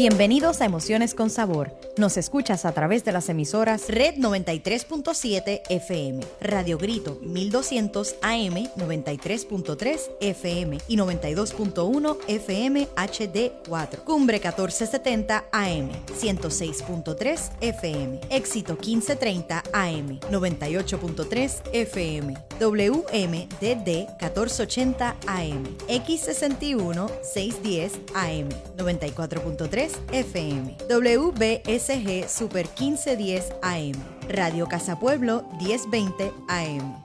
Bienvenidos a Emociones con Sabor. Nos escuchas a través de las emisoras Red 93.7 FM, Radio Grito 1200 AM 93.3 FM y 92.1 FM HD4, Cumbre 1470 AM 106.3 FM, Éxito 1530 AM 98.3 FM, WMDD 1480 AM, X61 610 AM 94.3 FM, WBSG Super 1510 AM, Radio Casa Pueblo 1020 AM.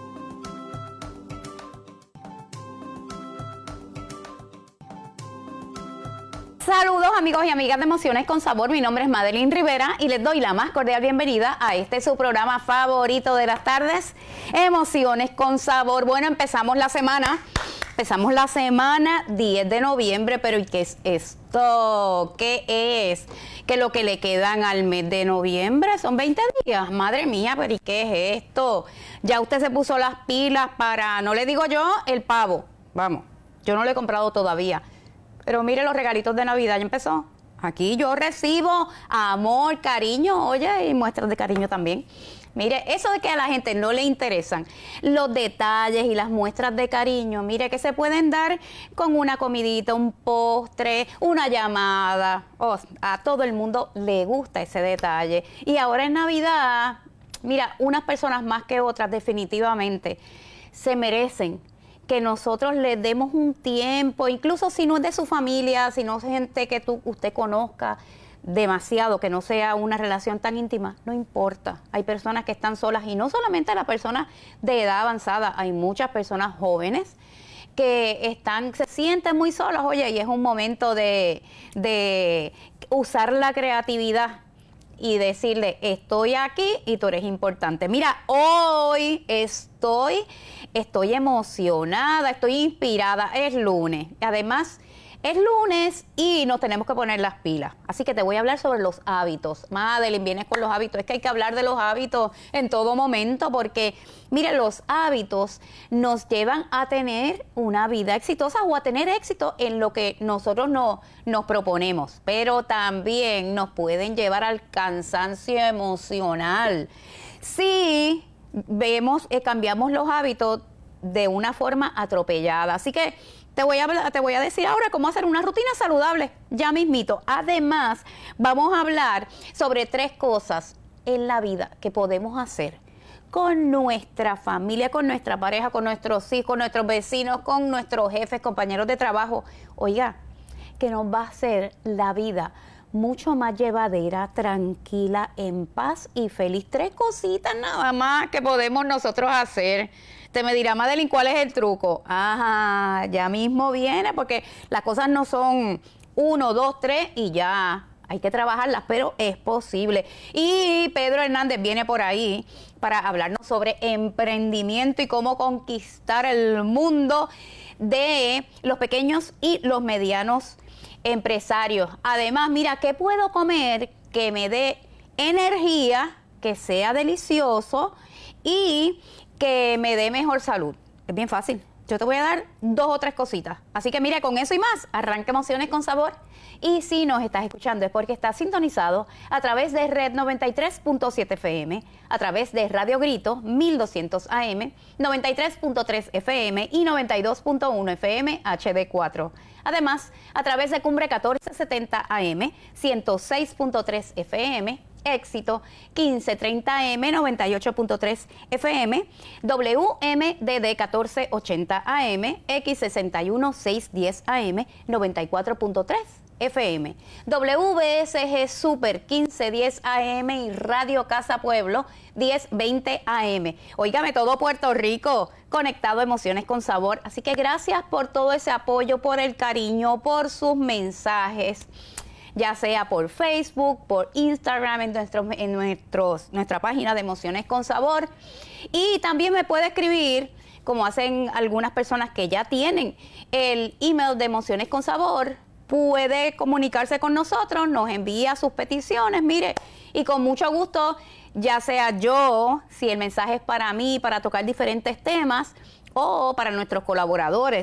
Saludos amigos y amigas de Emociones con Sabor, mi nombre es Madeline Rivera y les doy la más cordial bienvenida a este su programa favorito de las tardes, Emociones con Sabor. Bueno, empezamos la semana 10 de noviembre, pero ¿y qué es esto? ¿Qué es? Que lo que le quedan al mes de noviembre son 20 días, madre mía, pero ¿y qué es esto? Ya usted se puso las pilas para, no le digo yo, el pavo, vamos, yo no lo he comprado todavía. Pero mire los regalitos de Navidad, ya empezó. Aquí yo recibo amor, cariño, oye, y muestras de cariño también. Mire, eso de que a la gente no le interesan los detalles y las muestras de cariño, mire, que se pueden dar con una comidita, un postre, una llamada. Oh, a todo el mundo le gusta ese detalle. Y ahora en Navidad, mira, unas personas más que otras definitivamente se merecen que nosotros les demos un tiempo, incluso si no es de su familia, si no es gente que usted conozca demasiado, que no sea una relación tan íntima, no importa. Hay personas que están solas y no solamente las personas de edad avanzada, hay muchas personas jóvenes que se sienten muy solas, oye, y es un momento de usar la creatividad y decirle, estoy aquí y tú eres importante. Mira, hoy estoy emocionada, estoy inspirada, es lunes. Además, es lunes y nos tenemos que poner las pilas. Así que te voy a hablar sobre los hábitos. Madeline, vienes con los hábitos. Es que hay que hablar de los hábitos en todo momento porque, mire, los hábitos nos llevan a tener una vida exitosa o a tener éxito en lo que nosotros nos proponemos. Pero también nos pueden llevar al cansancio emocional. Si cambiamos los hábitos de una atropellada. Atropellada. Así que te voy a decir ahora cómo hacer una rutina saludable, ya mismito. Además, vamos a hablar sobre 3 cosas en la vida que podemos hacer con nuestra familia, con nuestra pareja, con nuestros hijos, con nuestros vecinos, con nuestros jefes, compañeros de trabajo. Oiga, que nos va a hacer la vida mucho más llevadera, tranquila, en paz y feliz. 3 cositas nada más que podemos nosotros hacer. Te me dirá, Madeline, ¿cuál es el truco? Ajá, ya mismo viene, porque las cosas no son 1, 2, 3 y ya. Hay que trabajarlas, pero es posible. Y Pedro Hernández viene por ahí para hablarnos sobre emprendimiento y cómo conquistar el mundo de los pequeños y los medianos empresarios. Además, mira, ¿qué puedo comer que me dé energía, que sea delicioso y que me dé mejor salud? Es bien fácil. Yo te voy a dar 2 o 3 cositas. Así que mira, con eso y más, arranca Emociones con Sabor. Y si nos estás escuchando es porque estás sintonizado a través de Red 93.7 FM, a través de Radio Grito 1200 AM, 93.3 FM y 92.1 FM HD4. Además, a través de Cumbre 1470 AM, 106.3 FM, Éxito 1530M 98.3 FM, WMDD 1480 AM, X61 610 AM 94.3 FM, WBSG Super 1510 AM y Radio Casa Pueblo 1020 AM. Óigame, todo Puerto Rico conectado a Emociones con Sabor. Así que gracias por todo ese apoyo, por el cariño, por sus mensajes, ya sea por Facebook, por Instagram, en nuestra página de Emociones con Sabor. Y también me puede escribir, como hacen algunas personas que ya tienen el email de Emociones con Sabor, puede comunicarse con nosotros, nos envía sus peticiones, mire, y con mucho gusto, ya sea yo, si el mensaje es para mí, para tocar diferentes temas, o para nuestros colaboradores,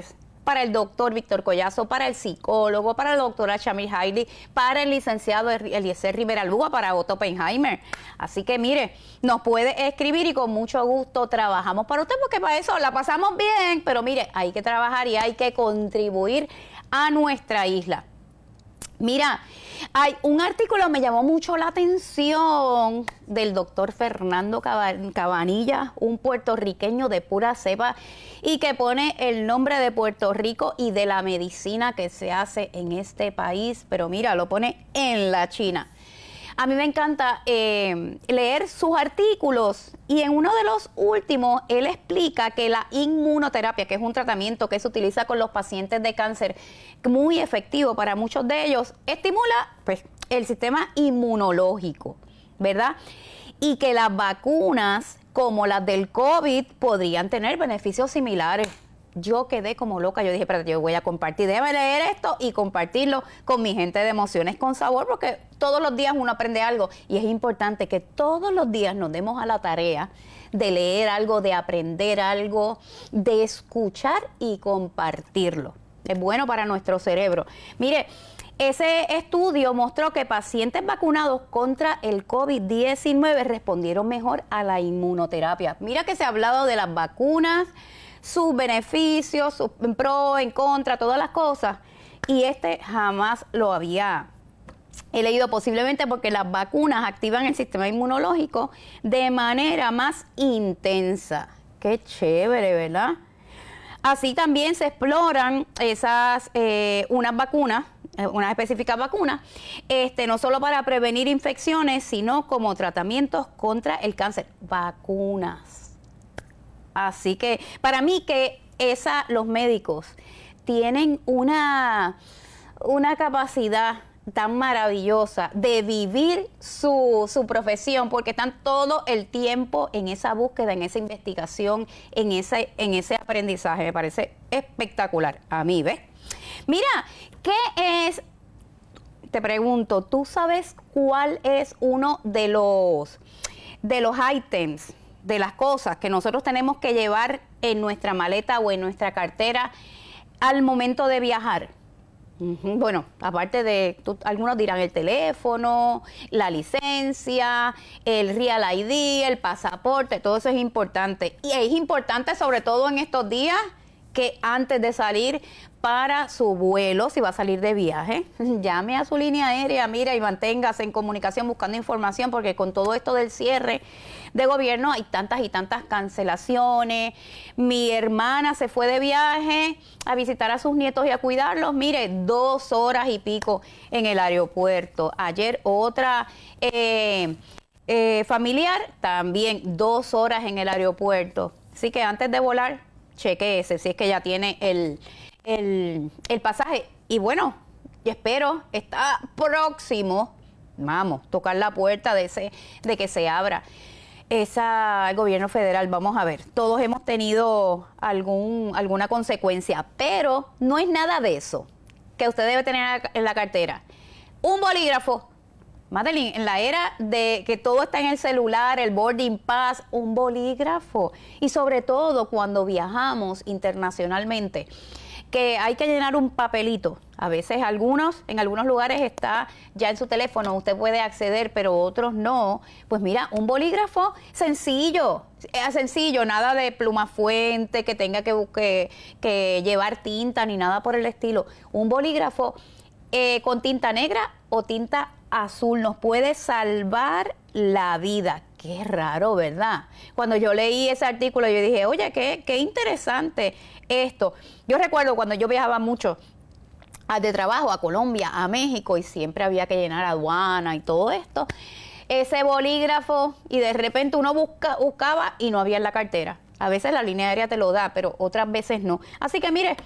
para el doctor Víctor Collazo, para el psicólogo, para la doctora Shamil Hailey, para el licenciado Eliezer Rivera Lúa, para Otto Oppenheimer. Así que mire, nos puede escribir y con mucho gusto trabajamos para usted, porque para eso la pasamos bien, pero mire, hay que trabajar y hay que contribuir a nuestra isla. Mira, hay un artículo me llamó mucho la atención del doctor Fernando Cabanilla, un puertorriqueño de pura cepa y que pone el nombre de Puerto Rico y de la medicina que se hace en este país, pero mira, lo pone en la China. A mí me encanta leer sus artículos y en uno de los últimos él explica que la inmunoterapia, que es un tratamiento que se utiliza con los pacientes de cáncer, muy efectivo para muchos de ellos, estimula pues, el sistema inmunológico, ¿verdad? Y que las vacunas como las del COVID podrían tener beneficios similares. Yo quedé como loca, yo dije, espérate, yo voy a compartir, déjame leer esto y compartirlo con mi gente de Emociones con Sabor, porque todos los días uno aprende algo y es importante que todos los días nos demos a la tarea de leer algo, de aprender algo, de escuchar y compartirlo. Es bueno para nuestro cerebro. Mire, ese estudio mostró que pacientes vacunados contra el COVID-19 respondieron mejor a la inmunoterapia. Mira que se ha hablado de las vacunas, sus beneficios, sus pro, en contra, todas las cosas. Y jamás lo había leído, posiblemente porque las vacunas activan el sistema inmunológico de manera más intensa. Qué chévere, ¿verdad? Así también se exploran unas vacunas, unas específicas vacunas, no solo para prevenir infecciones, sino como tratamientos contra el cáncer. Vacunas. Así que para mí que los médicos tienen una capacidad tan maravillosa de vivir su profesión, porque están todo el tiempo en esa búsqueda, en esa investigación, en ese aprendizaje. Me parece espectacular a mí, ¿ves? Mira, ¿qué es? Te pregunto, ¿tú sabes cuál es uno de los ítems, de las cosas que nosotros tenemos que llevar en nuestra maleta o en nuestra cartera al momento de viajar? Bueno, aparte de, algunos dirán el teléfono, la licencia, el Real ID, el pasaporte, todo eso es importante. Y es importante sobre todo en estos días que antes de salir para su vuelo, si va a salir de viaje, llame a su línea aérea, mira, y manténgase en comunicación buscando información, porque con todo esto del cierre de gobierno hay tantas y tantas cancelaciones. Mi hermana se fue de viaje a visitar a sus nietos y a cuidarlos, mire, 2 horas y pico en el aeropuerto. Ayer otra familiar, también 2 horas en el aeropuerto. Así que antes de volar, chequéese si es que ya tiene el pasaje. Y bueno, yo espero, está próximo, vamos, tocar la puerta de que se abra el gobierno federal. Vamos a ver, todos hemos tenido alguna consecuencia, pero no es nada de eso que usted debe tener en la cartera. Un bolígrafo. Madeline, en la era de que todo está en el celular, el boarding pass, un bolígrafo. Y sobre todo cuando viajamos internacionalmente, que hay que llenar un papelito. A veces en algunos lugares está ya en su teléfono, usted puede acceder, pero otros no. Pues mira, un bolígrafo sencillo, nada de pluma fuente, que tenga que llevar tinta ni nada por el estilo. Un bolígrafo con tinta negra o tinta azul nos puede salvar la vida. Qué raro, ¿verdad? Cuando yo leí ese artículo, yo dije, oye, qué interesante esto. Yo recuerdo cuando yo viajaba mucho de trabajo a Colombia, a México, y siempre había que llenar aduana y todo esto. Ese bolígrafo, y de repente uno buscaba y no había en la cartera. A veces la línea aérea te lo da, pero otras veces no. Así que mire,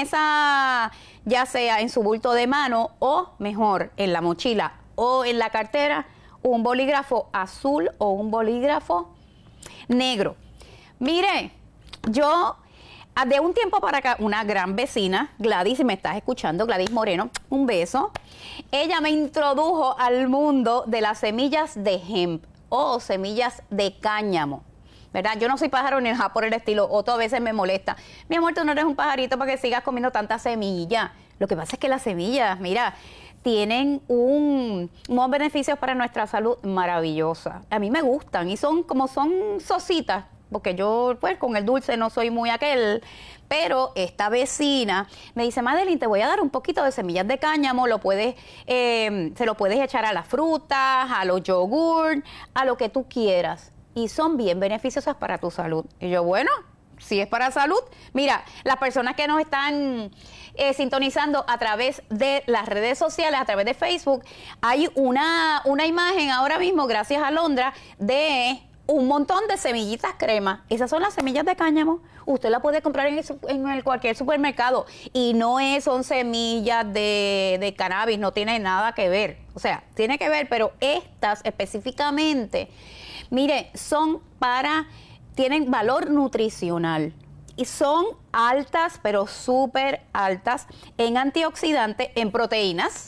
ya sea en su bulto de mano o mejor en la mochila o en la cartera, un bolígrafo azul o un bolígrafo negro. Mire, yo de un tiempo para acá, una gran vecina, Gladys, si me estás escuchando, Gladys Moreno, un beso. Ella me introdujo al mundo de las semillas de hemp o semillas de cáñamo. ¿verdad? Yo no soy pájaro ni nada por el estilo, Otto a veces me molesta. Mi amor, tú no eres un pajarito para que sigas comiendo tanta semilla. Lo que pasa es que las semillas, mira, tienen unos beneficios para nuestra salud maravillosa. A mí me gustan y son sositas, porque yo pues con el dulce no soy muy aquel, pero esta vecina me dice, Madeline, te voy a dar un poquito de semillas de cáñamo, se lo puedes echar a las frutas, a los yogur, a lo que tú quieras, y son bien beneficiosas para tu salud. Y yo, bueno, si es para salud, mira, las personas que nos están sintonizando a través de las redes sociales, a través de Facebook, hay una imagen ahora mismo, gracias a Londra, de un montón de semillitas crema. Esas son las semillas de cáñamo. Usted la puede comprar en cualquier supermercado y son semillas de cannabis, no tiene nada que ver. O sea, tiene que ver, pero estas específicamente, mire, tienen valor nutricional y son altas, pero súper altas en antioxidantes, en proteínas.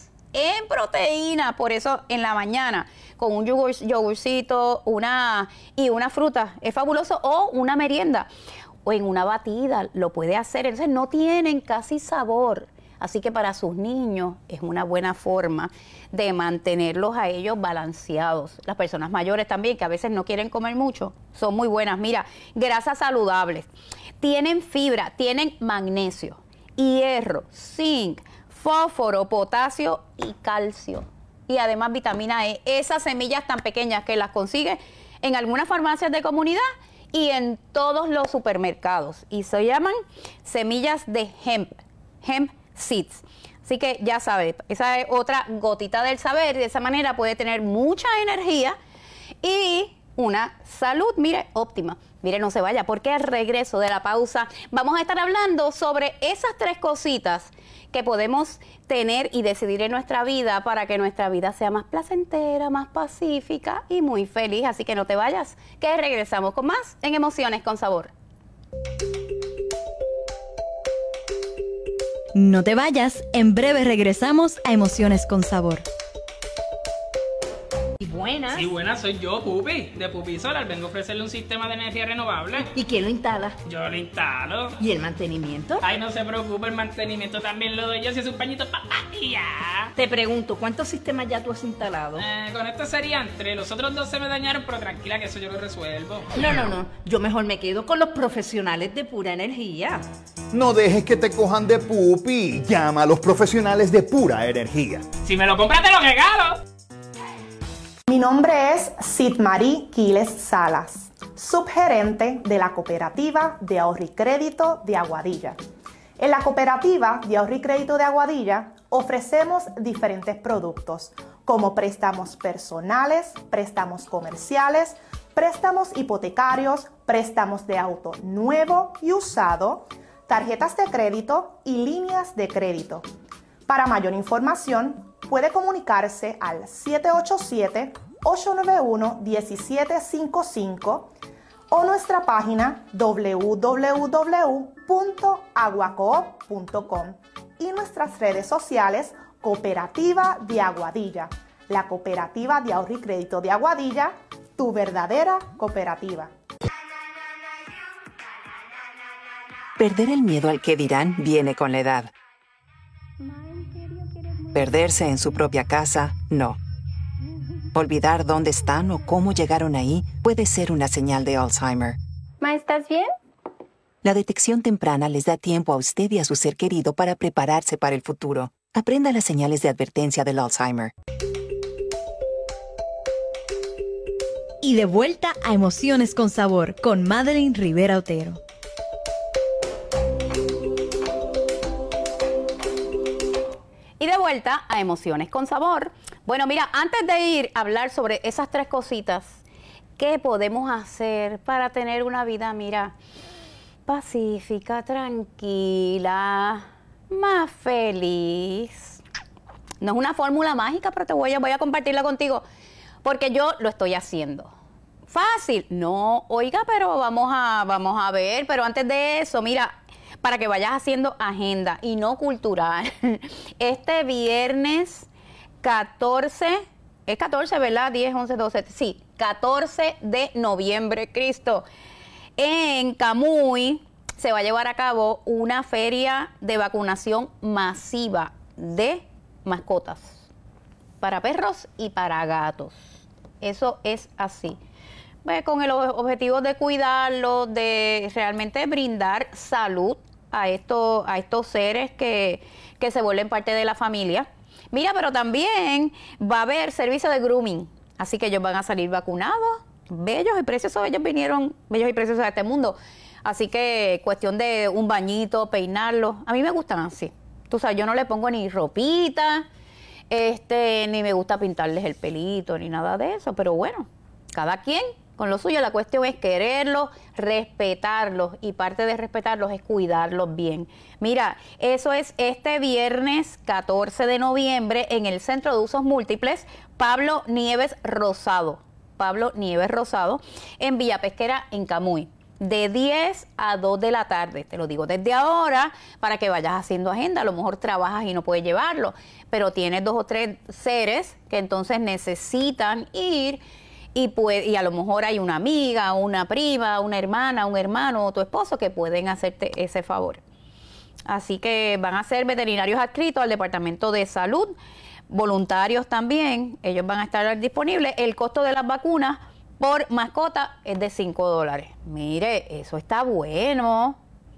Por eso en la mañana con un yogurcito y una fruta es fabuloso, o una merienda o en una batida lo puede hacer. Entonces no tienen casi sabor, así que para sus niños es una buena forma de mantenerlos a ellos balanceados. Las personas mayores también, que a veces no quieren comer mucho, son muy buenas. Mira, grasas saludables, tienen fibra, tienen magnesio, hierro, zinc, fósforo, potasio y calcio. Y además vitamina E. Esas semillas tan pequeñas que las consigues en algunas farmacias de comunidad y en todos los supermercados. Y se llaman semillas de hemp seeds. Así que ya sabes, esa es otra gotita del saber. De esa manera puede tener mucha energía y una salud, mire, óptima. Mire, no se vaya, porque al regreso de la pausa vamos a estar hablando sobre esas 3 cositas que podemos tener y decidir en nuestra vida para que nuestra vida sea más placentera, más pacífica y muy feliz. Así que no te vayas, que regresamos con más en Emociones con Sabor. No te vayas, en breve regresamos a Emociones con Sabor. Buenas. Sí, buenas, soy yo, Pupi, de Pupi Solar. Vengo a ofrecerle un sistema de energía renovable. ¿Y quién lo instala? Yo lo instalo. ¿Y el mantenimiento? Ay, no se preocupe, el mantenimiento también lo doy yo, si es un pañito y ya. Te pregunto, ¿cuántos sistemas ya tú has instalado? Con esto serían 3, los otros 2 se me dañaron, pero tranquila que eso yo lo resuelvo. No, yo mejor me quedo con los profesionales de Pura Energía. No dejes que te cojan de pupi. Llama a los profesionales de Pura Energía. Si me lo compras, te lo regalo. Mi nombre es Sidmarí Quiles Salas, subgerente de la Cooperativa de Ahorro y Crédito de Aguadilla. En la Cooperativa de Ahorro y Crédito de Aguadilla ofrecemos diferentes productos como préstamos personales, préstamos comerciales, préstamos hipotecarios, préstamos de auto nuevo y usado, tarjetas de crédito y líneas de crédito. Para mayor información, puede comunicarse al 787-891-1755 o nuestra página www.aguacoop.com y nuestras redes sociales Cooperativa de Aguadilla, la Cooperativa de Ahorro y Crédito de Aguadilla, tu verdadera cooperativa. Perder el miedo al que dirán viene con la edad. Perderse en su propia casa, no. Olvidar dónde están o cómo llegaron ahí puede ser una señal de Alzheimer. Ma, ¿estás bien? La detección temprana les da tiempo a usted y a su ser querido para prepararse para el futuro. Aprenda las señales de advertencia del Alzheimer. Y de vuelta a Emociones con Sabor con Madeline Rivera Otero. Y de vuelta a Emociones con Sabor. Bueno, mira, antes de ir a hablar sobre esas 3 cositas, ¿qué podemos hacer para tener una vida, mira, pacífica, tranquila, más feliz? No es una fórmula mágica, pero voy a compartirla contigo, porque yo lo estoy haciendo. Fácil, no, oiga, pero vamos a ver, pero antes de eso, mira, para que vayas haciendo agenda y no cultural. Este viernes 14, es 14, ¿verdad? 10, 11, 12, sí, 14 de noviembre, Cristo. En Camuy se va a llevar a cabo una feria de vacunación masiva de mascotas para perros y para gatos. Eso es así. Con el objetivo de cuidarlos, de realmente brindar salud a estos seres que se vuelven parte de la familia. Mira, pero también va a haber servicio de grooming, así que ellos van a salir vacunados, bellos y preciosos. Ellos vinieron bellos y preciosos a este mundo. Así que cuestión de un bañito, peinarlos. A mí me gustan así. Tú sabes, yo no le pongo ni ropita, ni me gusta pintarles el pelito, ni nada de eso. Pero bueno, cada quien con lo suyo. La cuestión es quererlos, respetarlos. Y parte de respetarlos es cuidarlos bien. Mira, eso es este viernes 14 de noviembre en el Centro de Usos Múltiples Pablo Nieves Rosado. Pablo Nieves Rosado, en Villa Pesquera, en Camuy. De 10 a 2 de la tarde, te lo digo desde ahora para que vayas haciendo agenda. A lo mejor trabajas y no puedes llevarlo, pero tienes 2 o 3 seres que entonces necesitan ir y a lo mejor hay una amiga, una prima, una hermana, un hermano o tu esposo que pueden hacerte ese favor. Así que van a ser veterinarios adscritos al Departamento de Salud, voluntarios también, ellos van a estar disponibles. El costo de las vacunas por mascota es de $5. Mire, eso está bueno.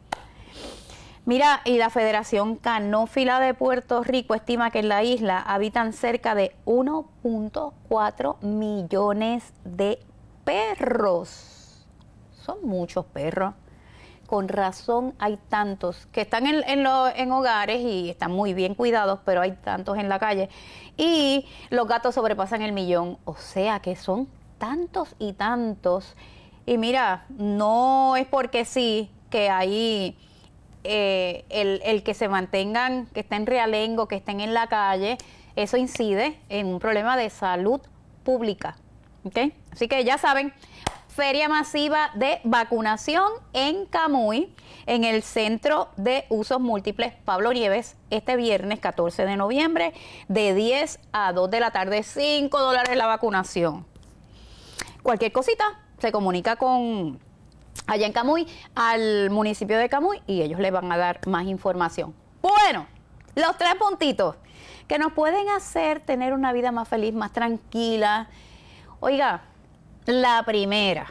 Mira, y la Federación Canófila de Puerto Rico estima que en la isla habitan cerca de 1.4 millones de perros. Son muchos perros. Con razón hay tantos que están en hogares y están muy bien cuidados, pero hay tantos en la calle. Y los gatos sobrepasan el 1.000.000. O sea que son tantos y tantos. Y mira, no es porque sí que hay el que se mantengan, que estén realengo, que estén en la calle, eso incide en un problema de salud pública. ¿Okay? Así que ya saben, feria masiva de vacunación en Camuy, en el Centro de Usos Múltiples Pablo Nieves, este viernes 14 de noviembre, de 10 a 2 de la tarde, $5 la vacunación. Cualquier cosita, se comunica con allá en Camuy, al municipio de Camuy, y ellos les van a dar más información. Bueno, los 3 puntitos que nos pueden hacer tener una vida más feliz, más tranquila. Oiga, la primera,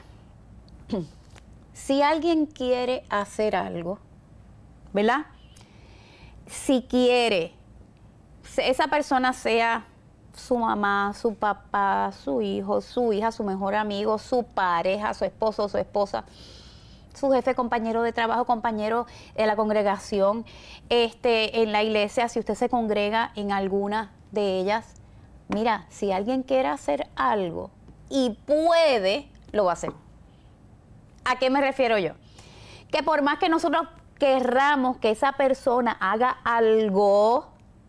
si alguien quiere hacer algo, ¿verdad? Si quiere, esa persona sea su mamá, su papá, su hijo, su hija, su mejor amigo, su pareja, su esposo, su esposa, su jefe, compañero de trabajo, compañero de la congregación, en la iglesia, si usted se congrega en alguna de ellas, mira, si alguien quiere hacer algo y puede, lo va a hacer. ¿A qué me refiero yo? Que por más que nosotros querramos que esa persona haga algo,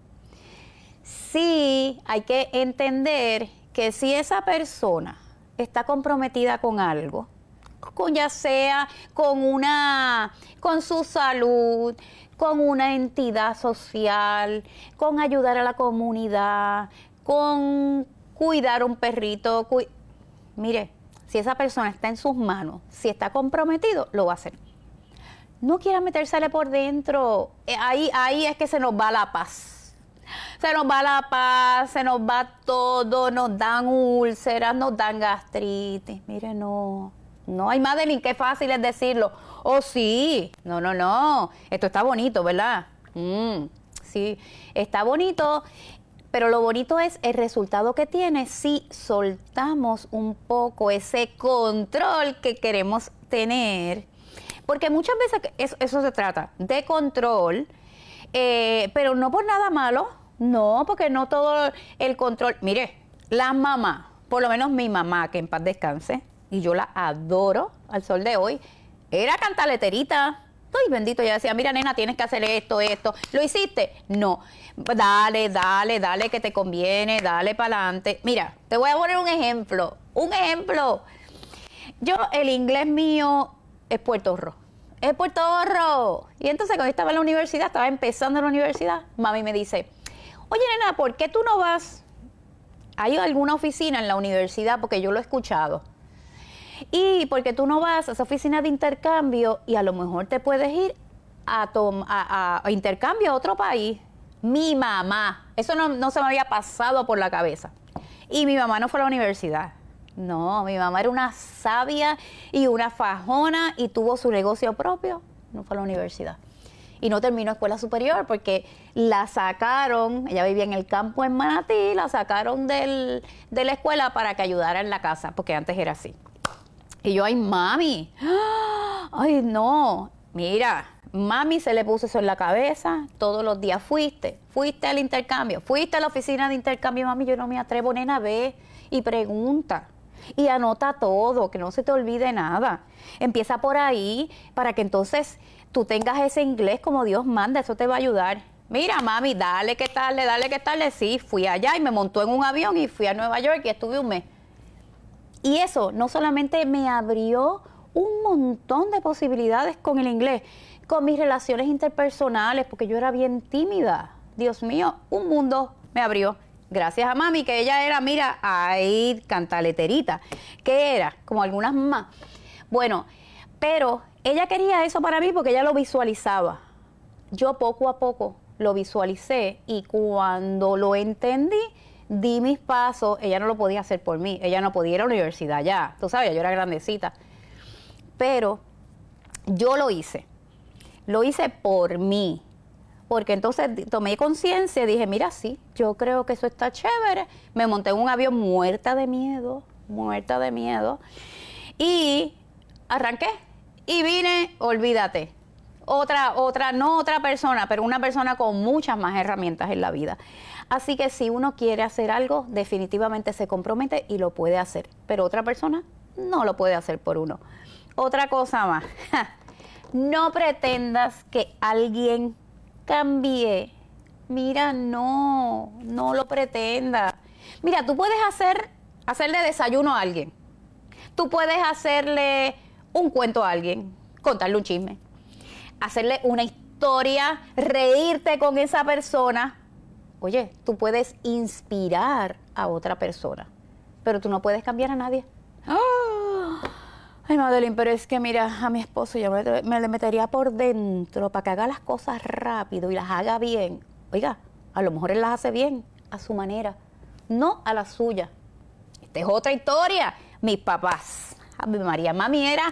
sí hay que entender que si esa persona está comprometida con algo, ya sea con su salud, con una entidad social, con ayudar a la comunidad, con cuidar un perrito, mire, si esa persona está en sus manos, si está comprometido, lo va a hacer. No quiera metérsele por dentro, ahí es que se nos va la paz. Se nos va la paz, se nos va todo, nos dan úlceras, nos dan gastritis. Mire, no, hay Madeline, qué fácil es decirlo. Oh, sí, no, esto está bonito, ¿verdad? Sí, está bonito, pero lo bonito es el resultado que tiene si soltamos un poco ese control que queremos tener. Porque muchas veces eso se trata de control, pero no por nada malo, no, porque no todo el control. Mire, las mamás, por lo menos mi mamá, que en paz descanse, y yo la adoro al sol de hoy, era cantaleterita. Ay, bendito, ella decía, mira, nena, tienes que hacer esto. ¿Lo hiciste? No. Dale, que te conviene, dale para adelante. Mira, te voy a poner un ejemplo. Yo, el inglés mío es puertorro. Y entonces cuando estaba en la universidad, estaba empezando en la universidad, mami me dice, oye, nena, ¿por qué tú no vas? ¿Hay alguna oficina en la universidad? Porque yo lo he escuchado. Y porque tú no vas a esa oficina de intercambio y a lo mejor te puedes ir a intercambio a otro país. Mi mamá, eso no se me había pasado por la cabeza. Y mi mamá no fue a la universidad. No, mi mamá era una sabia y una fajona y tuvo su negocio propio. No fue a la universidad. Y no terminó escuela superior porque la sacaron, ella vivía en el campo en Manatí, la sacaron de la escuela para que ayudara en la casa, porque antes era así. Y yo, ay, mami, ay, no, mira, mami se le puso eso en la cabeza, todos los días fuiste al intercambio, fuiste a la oficina de intercambio, mami, yo no me atrevo, nena, ve y pregunta. Y anota todo, que no se te olvide nada. Empieza por ahí para que entonces tú tengas ese inglés como Dios manda, eso te va a ayudar. Mira, mami, dale que tarde. Sí, fui allá y me montó en un avión y fui a Nueva York y estuve un mes. Y eso no solamente me abrió un montón de posibilidades con el inglés, con mis relaciones interpersonales, porque yo era bien tímida. Dios mío, un mundo me abrió. Gracias a mami, que ella era, mira, ahí cantaleterita. ¿Qué era? Como algunas más. Bueno, pero ella quería eso para mí porque ella lo visualizaba. Yo poco a poco lo visualicé y cuando lo entendí, di mis pasos. Ella no lo podía hacer por mí. Ella no podía ir a la universidad ya. Tú sabes, yo era grandecita. Pero yo lo hice. Lo hice por mí. Porque entonces tomé conciencia y dije, mira, sí, yo creo que eso está chévere. Me monté en un avión muerta de miedo. Y arranqué. Y vine, olvídate. No otra persona, pero una persona con muchas más herramientas en la vida. Así que si uno quiere hacer algo, definitivamente se compromete y lo puede hacer. Pero otra persona no lo puede hacer por uno. Otra cosa más. No pretendas que alguien cambie. Mira, no lo pretendas. Mira, tú puedes hacerle desayuno a alguien. Tú puedes hacerle un cuento a alguien, contarle un chisme, hacerle una historia, reírte con esa persona. Oye, tú puedes inspirar a otra persona, pero tú no puedes cambiar a nadie. ¡Oh! Ay, Madeline, pero es que mira, a mi esposo yo me le metería por dentro para que haga las cosas rápido y las haga bien. Oiga, a lo mejor él las hace bien, a su manera, no a la suya. Esta es otra historia. Mis papás, Ave María, mami era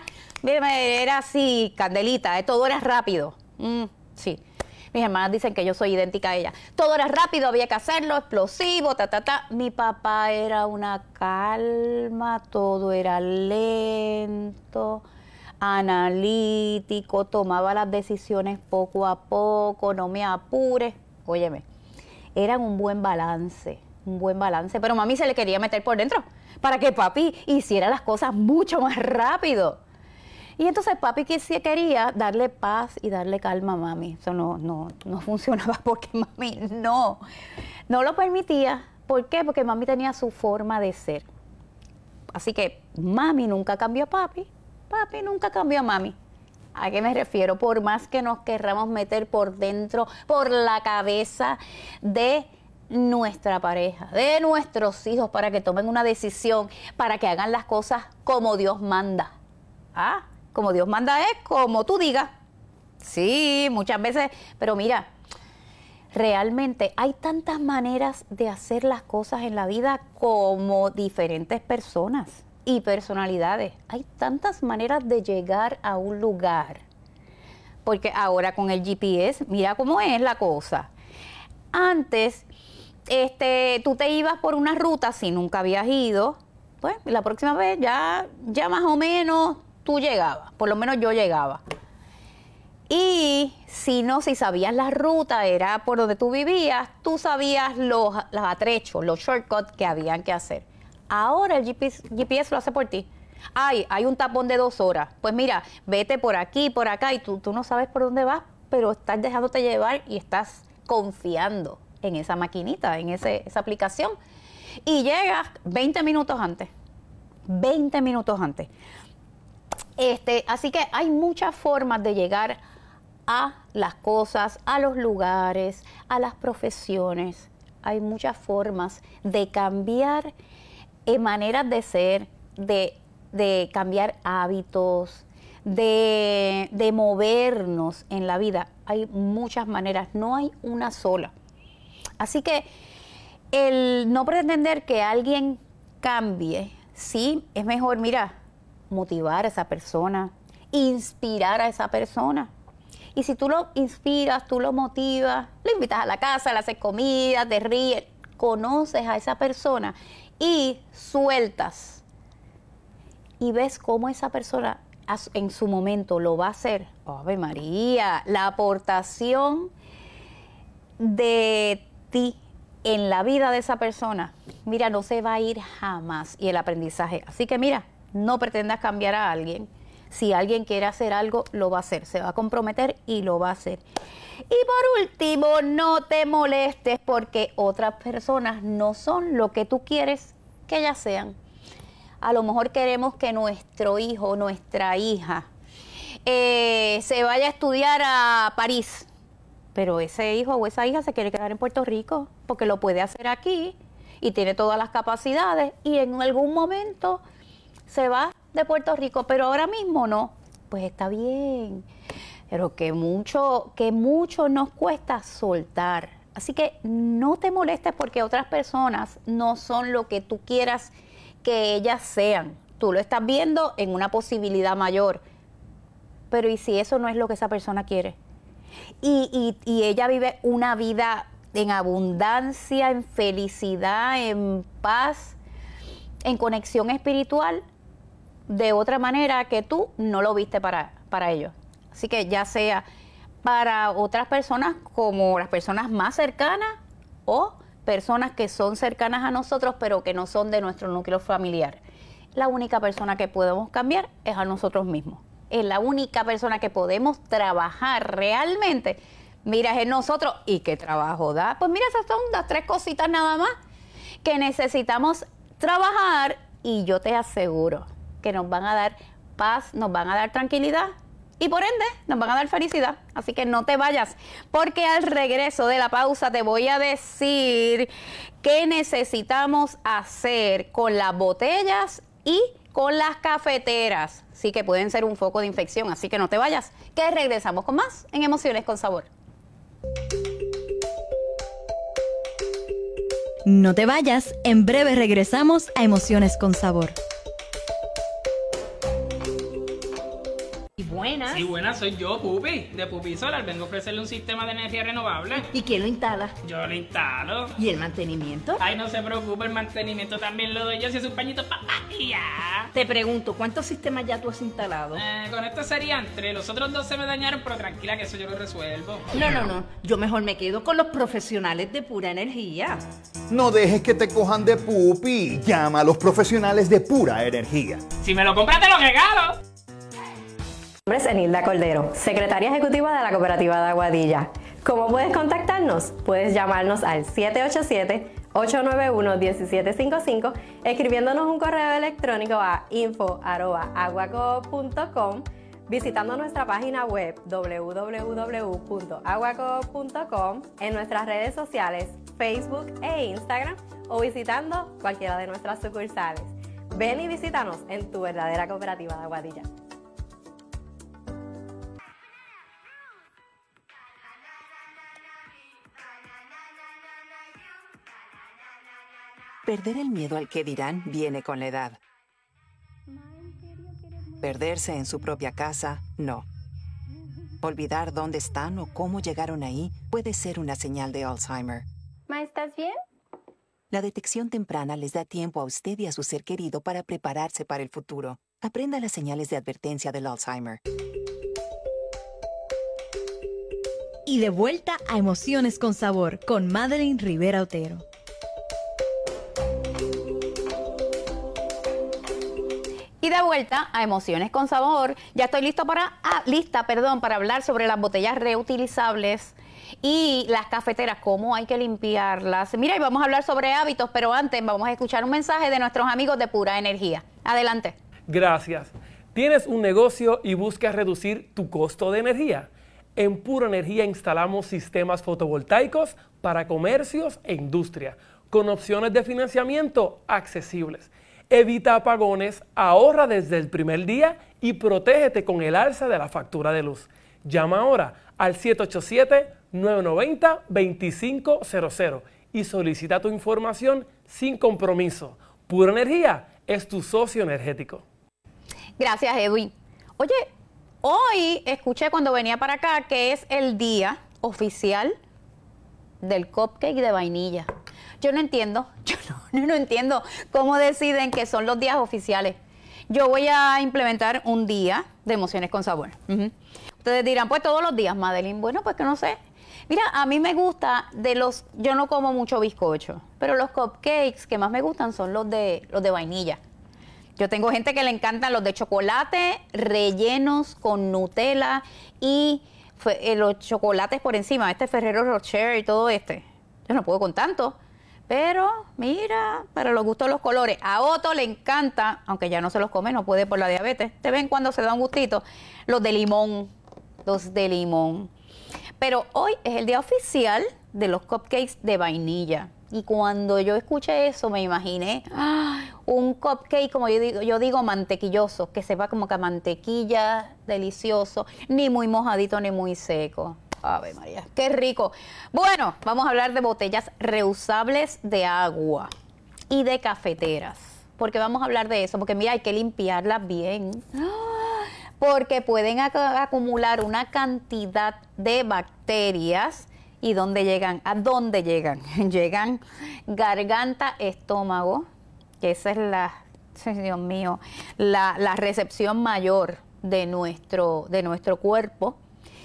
así, candelita, todo era rápido. Sí. Mis hermanas dicen que yo soy idéntica a ella. Todo era rápido, había que hacerlo, explosivo, Mi papá era una calma, todo era lento, analítico, tomaba las decisiones poco a poco, no me apures. Óyeme, eran un buen balance, pero mami se le quería meter por dentro para que papi hiciera las cosas mucho más rápido. Y entonces papi quería darle paz y darle calma a mami. Eso no funcionaba porque mami no lo permitía. ¿Por qué? Porque mami tenía su forma de ser. Así que mami nunca cambió a papi, papi nunca cambió a mami. ¿A qué me refiero? Por más que nos querramos meter por dentro, por la cabeza de nuestra pareja, de nuestros hijos, para que tomen una decisión, para que hagan las cosas como Dios manda. Como Dios manda es como tú digas. Sí, muchas veces, pero mira, realmente hay tantas maneras de hacer las cosas en la vida como diferentes personas y personalidades. Hay tantas maneras de llegar a un lugar. Porque ahora con el GPS, mira cómo es la cosa. Antes, tú te ibas por una ruta, si nunca habías ido, pues la próxima vez ya más o menos tú llegabas, por lo menos yo llegaba. Y si sabías la ruta, era por donde tú vivías, tú sabías los atrechos, los shortcuts que habían que hacer. Ahora el GPS lo hace por ti. Hay un tapón de 2 horas. Pues mira, vete por aquí, por acá, y tú no sabes por dónde vas, pero estás dejándote llevar y estás confiando en esa maquinita, en esa aplicación. Y llegas 20 minutos antes. 20 minutos antes. Así que hay muchas formas de llegar a las cosas, a los lugares, a las profesiones. Hay muchas formas de cambiar maneras de ser, de de cambiar hábitos, de movernos en la vida, hay muchas maneras, no hay una sola. Así que el no pretender que alguien cambie, sí, es mejor, mira, motivar a esa persona, inspirar a esa persona. Y si tú lo inspiras, tú lo motivas, lo invitas a la casa, le haces comida, te ríes, conoces a esa persona y sueltas. Y ves cómo esa persona en su momento lo va a hacer. ¡Ave María! La aportación de ti en la vida de esa persona, mira, no se va a ir jamás. Y el aprendizaje. Así que mira, no pretendas cambiar a alguien. Si alguien quiere hacer algo, lo va a hacer. Se va a comprometer y lo va a hacer. Y por último, no te molestes porque otras personas no son lo que tú quieres que ellas sean. A lo mejor queremos que nuestro hijo, nuestra hija, se vaya a estudiar a París. Pero ese hijo o esa hija se quiere quedar en Puerto Rico porque lo puede hacer aquí y tiene todas las capacidades y en algún momento se va de Puerto Rico, pero ahora mismo no. Pues está bien, pero que mucho nos cuesta soltar. Así que no te molestes porque otras personas no son lo que tú quieras que ellas sean. Tú lo estás viendo en una posibilidad mayor, pero ¿y si eso no es lo que esa persona quiere? Y ella vive una vida en abundancia, en felicidad, en paz, en conexión espiritual, de otra manera que tú no lo viste para ellos. Así que ya sea para otras personas como las personas más cercanas o personas que son cercanas a nosotros pero que no son de nuestro núcleo familiar. La única persona que podemos cambiar es a nosotros mismos. Es la única persona que podemos trabajar realmente. Mira, es en nosotros. ¿Y qué trabajo da? Pues mira, esas son las 3 cositas nada más que necesitamos trabajar y yo te aseguro que nos van a dar paz, nos van a dar tranquilidad y por ende nos van a dar felicidad. Así que no te vayas, porque al regreso de la pausa te voy a decir qué necesitamos hacer con las botellas y con las cafeteras. Sí que pueden ser un foco de infección, así que no te vayas, que regresamos con más en Emociones con Sabor. No te vayas, en breve regresamos a Emociones con Sabor. Buenas. Sí, buenas, soy yo, Pupi, de Pupi Solar. Vengo a ofrecerle un sistema de energía renovable. ¿Y quién lo instala? Yo lo instalo. ¿Y el mantenimiento? Ay, no se preocupe, el mantenimiento también lo doy yo. Si es un pañito y ya. Te pregunto, ¿cuántos sistemas ya tú has instalado? Con esto serían 3. Los otros 2 se me dañaron, pero tranquila que eso yo lo resuelvo. No. Yo mejor me quedo con los profesionales de Pura Energía. No dejes que te cojan de pupi. Llama a los profesionales de Pura Energía. Si me lo compras, te lo regalo. Mi nombre es Enilda Cordero, secretaria ejecutiva de la Cooperativa de Aguadilla. ¿Cómo puedes contactarnos? Puedes llamarnos al 787-891-1755, escribiéndonos un correo electrónico a info@aguacoop.com, visitando nuestra página web www.aguacoop.com, en nuestras redes sociales Facebook e Instagram o visitando cualquiera de nuestras sucursales. Ven y visítanos en tu verdadera Cooperativa de Aguadilla. Perder el miedo al que dirán viene con la edad. Perderse en su propia casa, no. Olvidar dónde están o cómo llegaron ahí puede ser una señal de Alzheimer. Ma, ¿estás bien? La detección temprana les da tiempo a usted y a su ser querido para prepararse para el futuro. Aprenda las señales de advertencia del Alzheimer. Y de vuelta a Emociones con Sabor con Madeline Rivera Otero. Y de vuelta a Emociones con Sabor. Ya estoy lista para hablar sobre las botellas reutilizables y las cafeteras, cómo hay que limpiarlas. Mira, y vamos a hablar sobre hábitos, pero antes vamos a escuchar un mensaje de nuestros amigos de Pura Energía. Adelante. Gracias. ¿Tienes un negocio y buscas reducir tu costo de energía? En Pura Energía instalamos sistemas fotovoltaicos para comercios e industria, con opciones de financiamiento accesibles. Evita apagones, ahorra desde el primer día y protégete con el alza de la factura de luz. Llama ahora al 787-990-2500 y solicita tu información sin compromiso. Pura Energía es tu socio energético. Gracias, Edwin. Oye, hoy escuché cuando venía para acá que es el día oficial del cupcake de vainilla. Yo no entiendo, no entiendo cómo deciden que son los días oficiales. Yo voy a implementar un día de emociones con sabor. Ustedes dirán, pues todos los días, Madeline. Bueno, pues que no sé. Mira, a mí me gusta yo no como mucho bizcocho, pero los cupcakes que más me gustan son los de vainilla. Yo tengo gente que le encantan los de chocolate rellenos con Nutella y los chocolates por encima, Ferrero Rocher y todo Yo no puedo con tanto. Pero, mira, para los gustos los colores. A Otto le encanta, aunque ya no se los come, no puede por la diabetes. Te ven cuando se da un gustito. Los de limón. Pero hoy es el día oficial de los cupcakes de vainilla. Y cuando yo escuché eso, me imaginé un cupcake, como yo digo, mantequilloso, que sepa como que a mantequilla, delicioso, ni muy mojadito ni muy seco. Ave María, qué rico. Bueno, vamos a hablar de botellas reusables de agua y de cafeteras. Porque vamos a hablar de eso, porque mira, hay que limpiarlas bien. Porque pueden acumular una cantidad de bacterias. ¿Y dónde llegan? ¿A dónde llegan? Llegan garganta, estómago, que esa es Dios mío, la recepción mayor de nuestro cuerpo.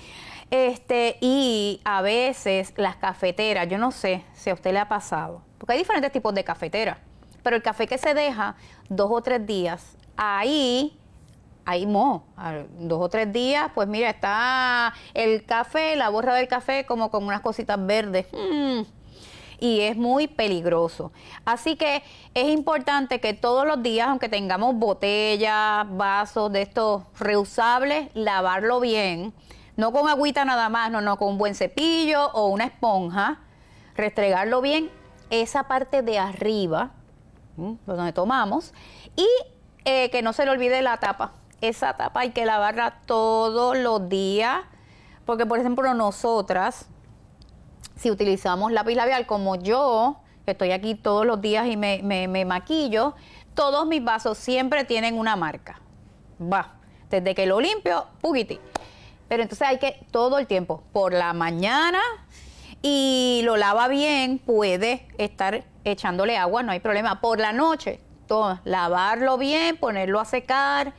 Y a veces las cafeteras, yo no sé si a usted le ha pasado, porque hay diferentes tipos de cafeteras, pero el café que se deja 2 o 3 días, ahí 2 o 3 días, pues mira, está el café, la borra del café como con unas cositas verdes. Y es muy peligroso. Así que es importante que todos los días, aunque tengamos botellas, vasos de estos reusables, lavarlo bien. No con agüita nada más, no, con un buen cepillo o una esponja. Restregarlo bien, esa parte de arriba, donde tomamos, y que no se le olvide la tapa. Esa tapa hay que lavarla todos los días, porque por ejemplo nosotras, si utilizamos lápiz labial como yo, que estoy aquí todos los días y me maquillo, todos mis vasos siempre tienen una marca. Desde que lo limpio, puquiti. Pero entonces hay que todo el tiempo, por la mañana, y lo lava bien, puede estar echándole agua, no hay problema. Por la noche, lavarlo bien, ponerlo a secar,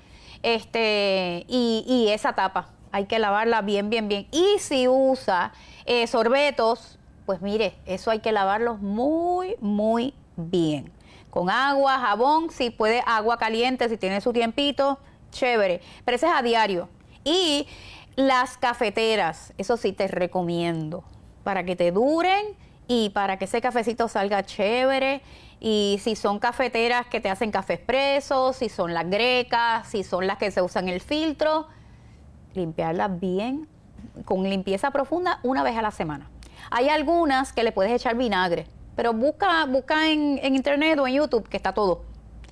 y esa tapa hay que lavarla bien. Y si usa sorbetos, pues mire, eso hay que lavarlos muy bien. Con agua, jabón, si puede agua caliente, si tiene su tiempito, chévere. Pero ese es a diario. Y las cafeteras, eso sí te recomiendo, para que te duren y para que ese cafecito salga chévere. Y si son cafeteras que te hacen café expreso, si son las grecas, si son las que se usan el filtro, limpiarlas bien, con limpieza profunda, una vez a la semana. Hay algunas que le puedes echar vinagre, pero busca en internet o en YouTube, que está todo.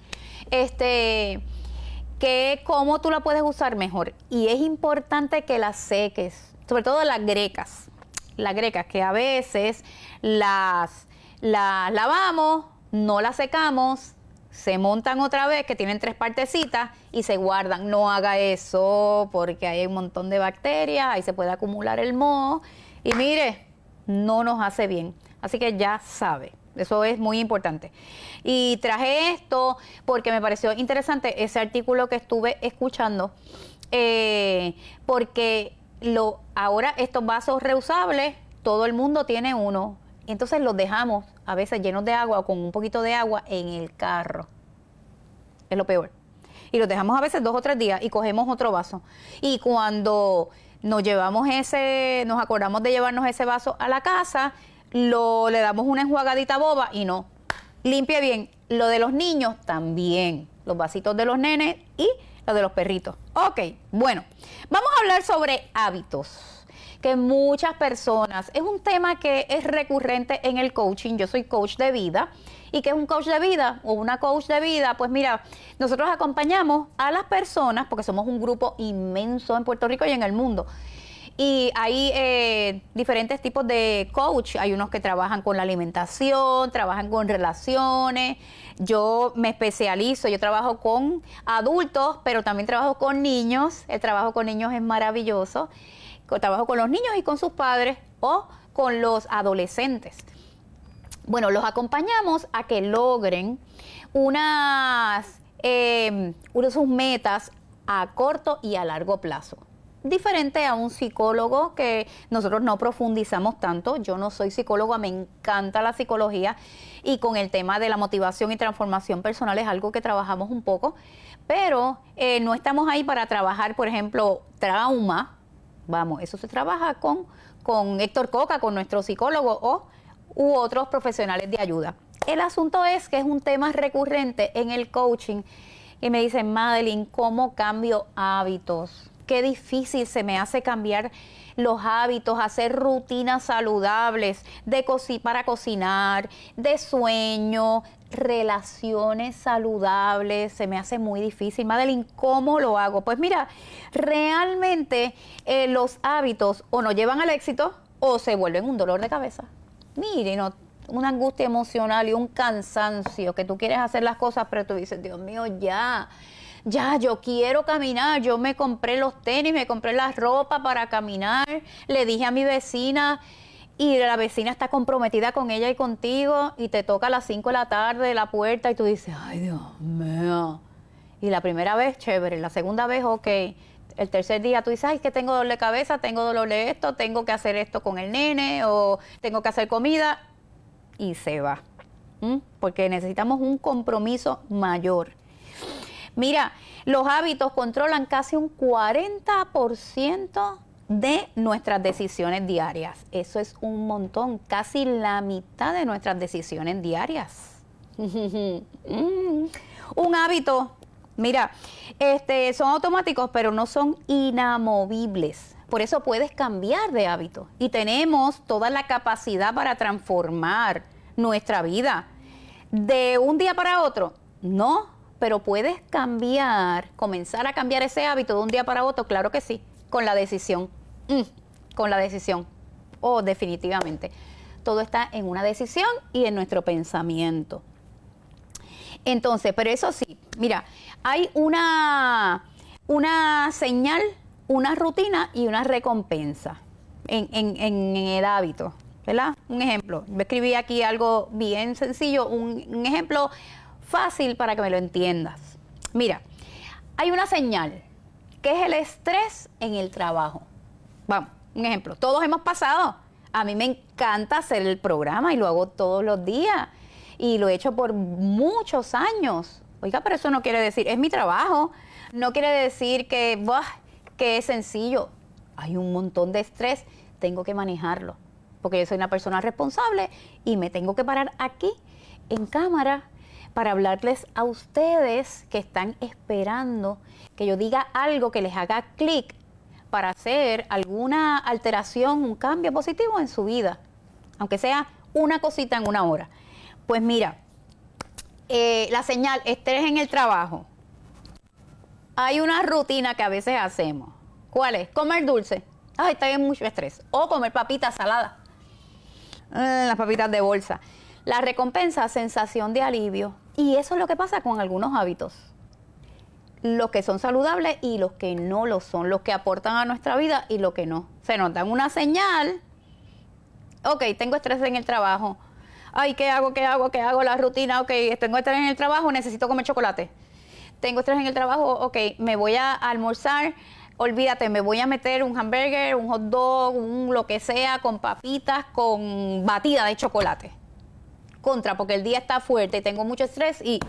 Que cómo tú la puedes usar mejor. Y es importante que las seques, sobre todo las grecas. Las grecas que a veces las lavamos, no las secamos, se montan otra vez, que tienen 3 partecitas y se guardan. No haga eso, porque hay un montón de bacterias, ahí se puede acumular el moho. Y mire, no nos hace bien. Así que ya sabe. Eso es muy importante. Y traje esto porque me pareció interesante ese artículo que estuve escuchando, porque ahora estos vasos reusables, todo el mundo tiene uno. Entonces los dejamos a veces llenos de agua o con un poquito de agua en el carro. Es lo peor. Y los dejamos a veces 2 o 3 días y cogemos otro vaso. Y cuando nos acordamos de llevarnos ese vaso a la casa, le damos una enjuagadita boba y no. Limpie bien. Lo de los niños también. Los vasitos de los nenes y los de los perritos. Ok, bueno. Vamos a hablar sobre hábitos. que muchas personas, es un tema que es recurrente en el coaching. Yo soy coach de vida. ¿Y qué es un coach de vida o una coach de vida? Pues mira, nosotros acompañamos a las personas, porque somos un grupo inmenso en Puerto Rico y en el mundo. Y hay diferentes tipos de coach. Hay unos que trabajan con la alimentación, trabajan con relaciones. Yo me especializo, yo trabajo con adultos, pero también trabajo con niños. El trabajo con niños es maravilloso. Trabajo con los niños y con sus padres o con los adolescentes. Bueno, los acompañamos a que logren sus metas a corto y a largo plazo. Diferente a un psicólogo que nosotros no profundizamos tanto. Yo no soy psicóloga, me encanta la psicología y con el tema de la motivación y transformación personal es algo que trabajamos un poco, pero no estamos ahí para trabajar, por ejemplo, trauma. Vamos, eso se trabaja con Héctor Coca, con nuestro psicólogo u otros profesionales de ayuda. El asunto es que es un tema recurrente en el coaching y me dicen, Madeline, ¿cómo cambio hábitos? Qué difícil se me hace cambiar los hábitos, hacer rutinas saludables para cocinar, de sueño, relaciones saludables. Se me hace muy difícil. Madeline, ¿cómo lo hago? Pues mira, realmente los hábitos o nos llevan al éxito o se vuelven un dolor de cabeza. Miren, una angustia emocional y un cansancio que tú quieres hacer las cosas, pero tú dices, Dios mío, ya, yo quiero caminar. Yo me compré los tenis, me compré la ropa para caminar. Le dije a mi vecina y la vecina está comprometida con ella y contigo y te toca a las 5 de la tarde la puerta y tú dices, ay, Dios mío. Y la primera vez, chévere. La segunda vez, ok. El tercer día tú dices, ay, que tengo dolor de cabeza, tengo dolor de esto, tengo que hacer esto con el nene o tengo que hacer comida y se va. Porque necesitamos un compromiso mayor. Mira, los hábitos controlan casi un 40% de nuestras decisiones diarias. Eso es un montón, casi la mitad de nuestras decisiones diarias. Un hábito, mira, son automáticos, pero no son inamovibles. Por eso puedes cambiar de hábito y tenemos toda la capacidad para transformar nuestra vida. ¿De un día para otro? No, pero puedes comenzar a cambiar ese hábito de un día para otro, claro que sí, con la decisión. Con la decisión. Definitivamente. Todo está en una decisión y en nuestro pensamiento. Entonces, pero eso sí, mira, hay una señal, una rutina y una recompensa en el hábito, ¿verdad? Un ejemplo, yo escribí aquí algo bien sencillo, un ejemplo fácil para que me lo entiendas. Mira, hay una señal que es el estrés en el trabajo. Vamos, un ejemplo, todos hemos pasado. A mí me encanta hacer el programa y lo hago todos los días y lo he hecho por muchos años. Oiga, pero eso no quiere decir, es mi trabajo, no quiere decir que es sencillo. Hay un montón de estrés, tengo que manejarlo, porque yo soy una persona responsable y me tengo que parar aquí en cámara para hablarles a ustedes que están esperando que yo diga algo que les haga clic para hacer alguna alteración, un cambio positivo en su vida, aunque sea una cosita en una hora. Pues mira, la señal, estrés en el trabajo. Hay una rutina que a veces hacemos. ¿Cuál es? Comer dulce. Ay, está bien, mucho estrés. O comer papitas saladas. Las papitas de bolsa. La recompensa, sensación de alivio. Y eso es lo que pasa con algunos hábitos. Los que son saludables y los que no lo son. Los que aportan a nuestra vida y los que no. Se nos dan una señal. Ok, tengo estrés en el trabajo. Ay, ¿qué hago? La rutina. Ok, tengo estrés en el trabajo, necesito comer chocolate. Tengo estrés en el trabajo, ok, me voy a almorzar. Olvídate, me voy a meter un hamburger, un hot dog, lo que sea, con papitas, con batida de chocolate. Porque el día está fuerte y tengo mucho estrés y...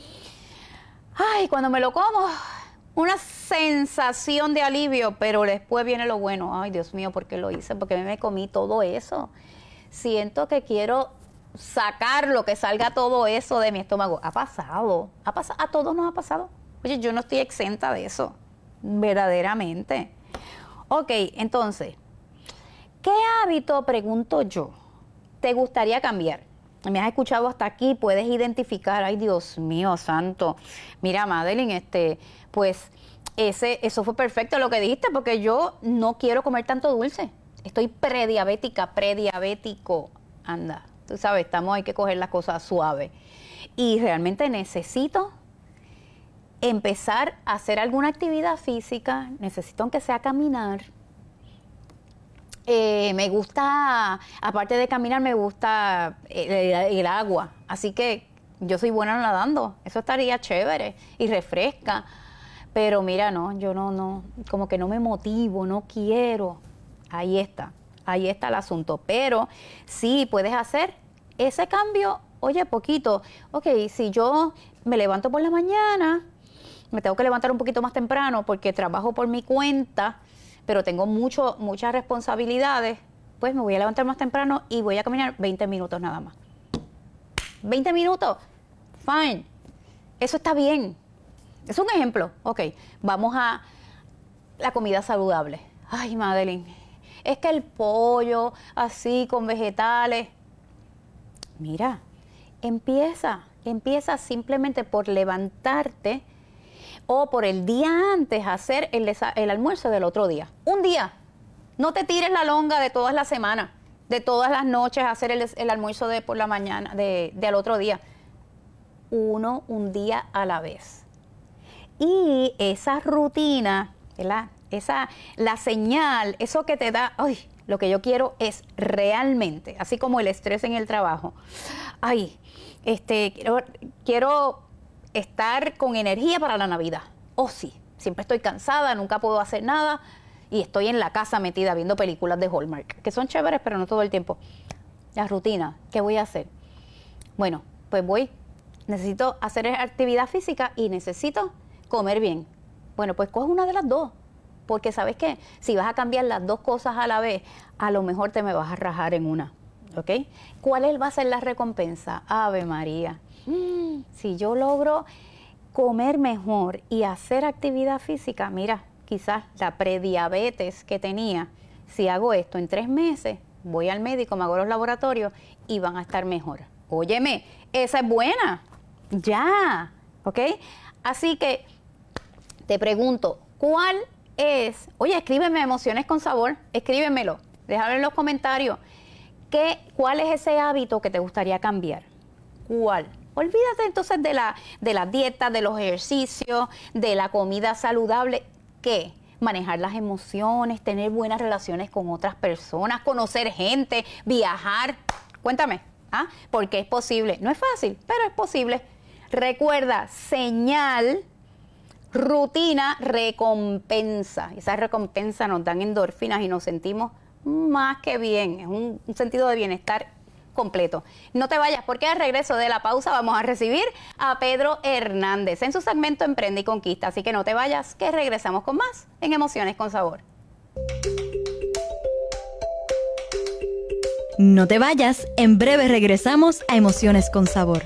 Ay, cuando me lo como, una sensación de alivio, pero después viene lo bueno. Ay, Dios mío, ¿por qué lo hice? Porque me comí todo eso. Siento que quiero sacar que salga todo eso de mi estómago. Ha pasado, a todos nos ha pasado. Oye, yo no estoy exenta de eso, verdaderamente. Ok, entonces, ¿Qué hábito, pregunto yo, te gustaría cambiar? Me has escuchado hasta aquí, puedes identificar, ay Dios mío santo. Mira, Madeline, pues eso fue perfecto lo que dijiste, porque yo no quiero comer tanto dulce. Estoy prediabético. Anda, tú sabes, hay que coger las cosas suaves. Y realmente necesito empezar a hacer alguna actividad física, necesito aunque sea caminar. Me gusta, aparte de caminar, me gusta el agua. Así que yo soy buena nadando. Eso estaría chévere y refresca. Pero mira, no, yo no, como que no me motivo, no quiero. Ahí está el asunto. Pero sí puedes hacer ese cambio, oye, poquito. Ok, si yo me levanto por la mañana, me tengo que levantar un poquito más temprano porque trabajo por mi cuenta, pero tengo muchas responsabilidades, pues me voy a levantar más temprano y voy a caminar 20 minutos nada más. 20 minutos, fine. Eso está bien. Es un ejemplo. Ok, vamos a la comida saludable. Ay, Madeline, es que el pollo así con vegetales. Mira, empieza simplemente por levantarte o por el día antes hacer el almuerzo del otro día. Un día. No te tires la longa de todas las semanas, de todas las noches hacer el almuerzo de por la mañana, al otro día. Un día a la vez. Y esa rutina, ¿verdad? La señal, eso que te da, ay, lo que yo quiero es realmente, así como el estrés en el trabajo. Ay, quiero estar con energía para la Navidad. Oh, sí, siempre estoy cansada, nunca puedo hacer nada y estoy en la casa metida viendo películas de Hallmark, que son chéveres, pero no todo el tiempo. La rutina, ¿qué voy a hacer? Bueno, pues necesito hacer actividad física y necesito comer bien. Bueno, pues coge una de las dos, porque ¿sabes qué? Si vas a cambiar las dos cosas a la vez, a lo mejor te me vas a rajar en una, ¿ok? ¿Cuál va a ser la recompensa? Ave María. Si yo logro comer mejor y hacer actividad física, mira, quizás la prediabetes que tenía, si hago esto en 3 meses, voy al médico, me hago los laboratorios y van a estar mejor. Óyeme, esa es buena, ya, ¿ok? Así que te pregunto, ¿cuál es? Oye, escríbeme Emociones con Sabor, escríbemelo, déjalo en los comentarios. ¿Cuál es ese hábito que te gustaría cambiar? ¿Cuál? Olvídate entonces de la dieta, de los ejercicios, de la comida saludable. ¿Qué? Manejar las emociones, tener buenas relaciones con otras personas, conocer gente, viajar. Cuéntame, porque es posible. No es fácil, pero es posible. Recuerda, señal, rutina, recompensa. Esa recompensa nos dan endorfinas y nos sentimos más que bien. Es un sentido de bienestar completo. No te vayas, porque al regreso de la pausa vamos a recibir a Pedro Hernández en su segmento Emprende y Conquista. Así que no te vayas, que regresamos con más en Emociones con Sabor. No te vayas, en breve regresamos a Emociones con Sabor.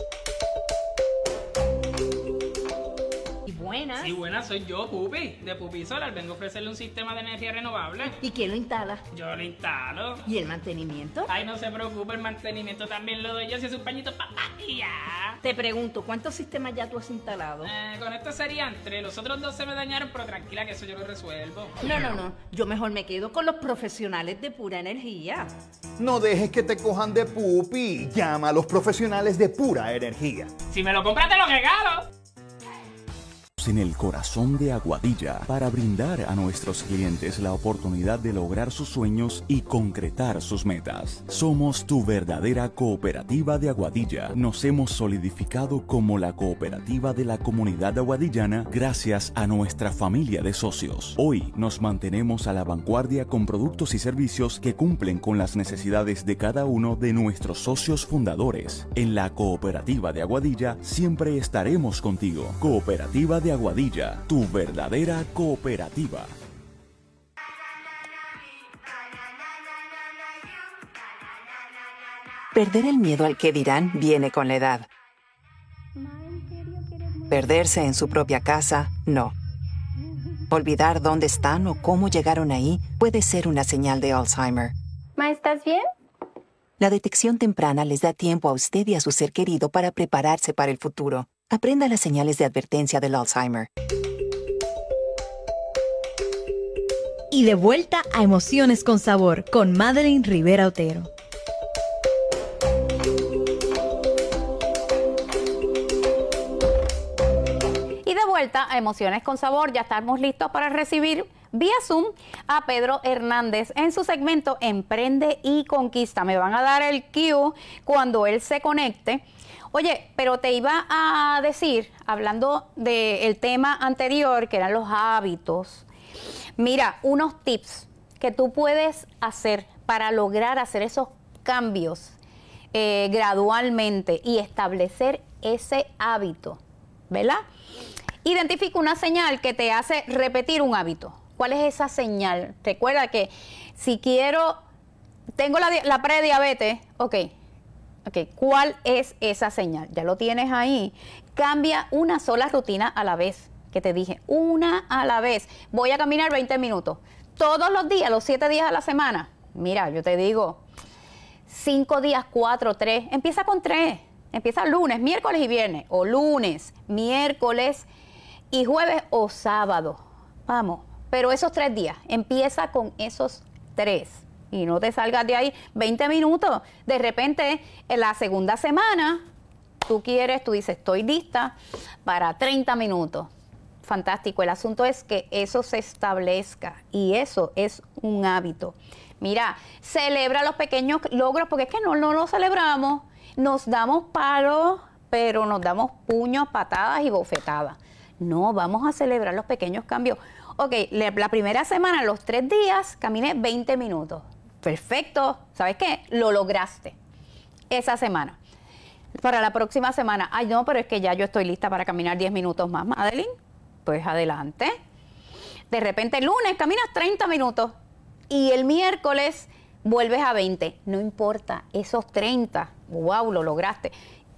Sí, buenas, soy yo, Pupi, de Pupi Solar. Vengo a ofrecerle un sistema de energía renovable. ¿Y quién lo instala? Yo lo instalo. ¿Y el mantenimiento? Ay, no se preocupe, el mantenimiento también lo doy yo, si es un pañito y ya. Te pregunto, ¿cuántos sistemas ya tú has instalado? Con esto serían 3, los otros 2 se me dañaron, pero tranquila que eso yo lo resuelvo. No, yo mejor me quedo con los profesionales de Pura Energía. No dejes que te cojan de pupi. Llama a los profesionales de Pura Energía. Si me lo compras, te lo regalo. En el corazón de Aguadilla para brindar a nuestros clientes la oportunidad de lograr sus sueños y concretar sus metas. Somos tu verdadera cooperativa de Aguadilla. Nos hemos solidificado como la cooperativa de la comunidad aguadillana gracias a nuestra familia de socios. Hoy nos mantenemos a la vanguardia con productos y servicios que cumplen con las necesidades de cada uno de nuestros socios fundadores. En la cooperativa de Aguadilla siempre estaremos contigo. Cooperativa de Aguadilla, tu verdadera cooperativa. Perder el miedo al que dirán viene con la edad. Perderse en su propia casa, no. Olvidar dónde están o cómo llegaron ahí puede ser una señal de Alzheimer. Ma, ¿estás bien? La detección temprana les da tiempo a usted y a su ser querido para prepararse para el futuro. Aprenda las señales de advertencia del Alzheimer. Y de vuelta a Emociones con Sabor con Madeline Rivera Otero. Y de vuelta a Emociones con Sabor, ya estamos listos para recibir vía Zoom a Pedro Hernández en su segmento Emprende y Conquista. Me van a dar el cue cuando él se conecte. Oye, pero te iba a decir, hablando del tema anterior, que eran los hábitos, mira, unos tips que tú puedes hacer para lograr hacer esos cambios gradualmente y establecer ese hábito, ¿verdad? Identifica una señal que te hace repetir un hábito. ¿Cuál es esa señal? Recuerda que si tengo la prediabetes, ok, ¿cuál es esa señal? Ya lo tienes ahí. Cambia una sola rutina a la vez, que te dije, una a la vez. Voy a caminar 20 minutos. Todos los días, los 7 días a la semana. Mira, yo te digo, 5 días, 4, 3. Empieza con 3. Empieza lunes, miércoles y viernes. O lunes, miércoles y jueves o sábado. Vamos. Pero esos 3 días, empieza con esos 3. Y no te salgas de ahí 20 minutos. De repente, en la segunda semana, tú dices, estoy lista para 30 minutos. Fantástico. El asunto es que eso se establezca y eso es un hábito. Mira, celebra los pequeños logros porque es que no los celebramos. Nos damos palos, pero nos damos puños, patadas y bofetadas. No, vamos a celebrar los pequeños cambios. Ok, la primera semana, los 3 días, caminé 20 minutos. Perfecto. ¿Sabes qué? Lo lograste esa semana. Para la próxima semana, ay no, pero es que ya yo estoy lista para caminar 10 minutos más, Madeline. Pues adelante. De repente el lunes caminas 30 minutos y el miércoles vuelves a 20. No importa, esos 30, wow, lo lograste.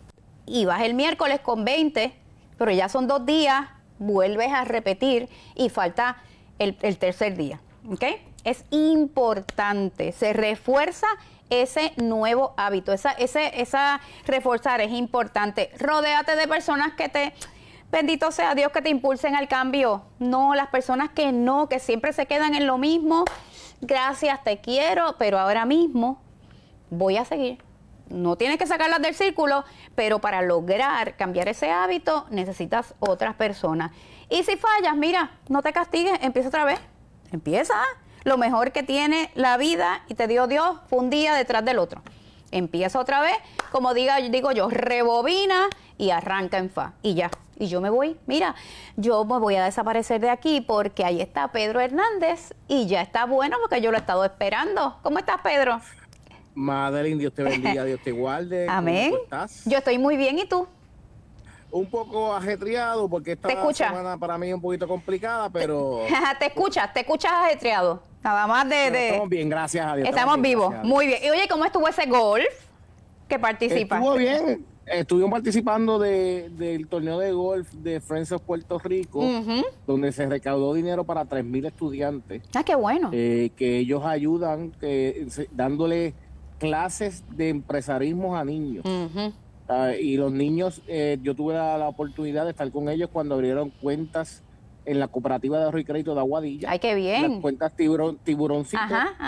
Y vas el miércoles con 20, pero ya son 2 días, vuelves a repetir y falta el tercer día. ¿Ok? Es importante, se refuerza ese nuevo hábito, esa reforzar es importante. Rodéate de personas bendito sea Dios, que te impulsen al cambio. No, las personas que siempre se quedan en lo mismo. Gracias, te quiero, pero ahora mismo voy a seguir. No tienes que sacarlas del círculo, pero para lograr cambiar ese hábito necesitas otras personas. Y si fallas, mira, no te castigues, empieza otra vez. Empieza. Lo mejor que tiene la vida y te dio Dios fue un día detrás del otro. Empieza otra vez, como digo yo, rebobina y arranca en fa. Y ya. Y yo me voy, mira, yo me voy a desaparecer de aquí porque ahí está Pedro Hernández y ya está bueno porque yo lo he estado esperando. ¿Cómo estás, Pedro? Madeline, Dios te bendiga, Dios te guarde. Amén. ¿Cómo estás? Yo estoy muy bien, ¿y tú? Un poco ajetreado porque esta semana para mí es un poquito complicada, pero... te escuchas ajetreado. Nada más Estamos bien, gracias a Dios. Estamos vivos, muy bien. Y oye, ¿cómo estuvo ese golf que participaste? Estuvo bien. Estuvimos participando del torneo de golf de Friends of Puerto Rico, donde se recaudó dinero para 3,000 estudiantes. Ah, qué bueno. Que ellos ayudan dándole clases de empresarismo a niños. Y los niños, yo tuve la oportunidad de estar con ellos cuando abrieron cuentas en la cooperativa de ahorro y crédito de Aguadilla. ¡Ay, qué bien! Las cuentas tiburoncito.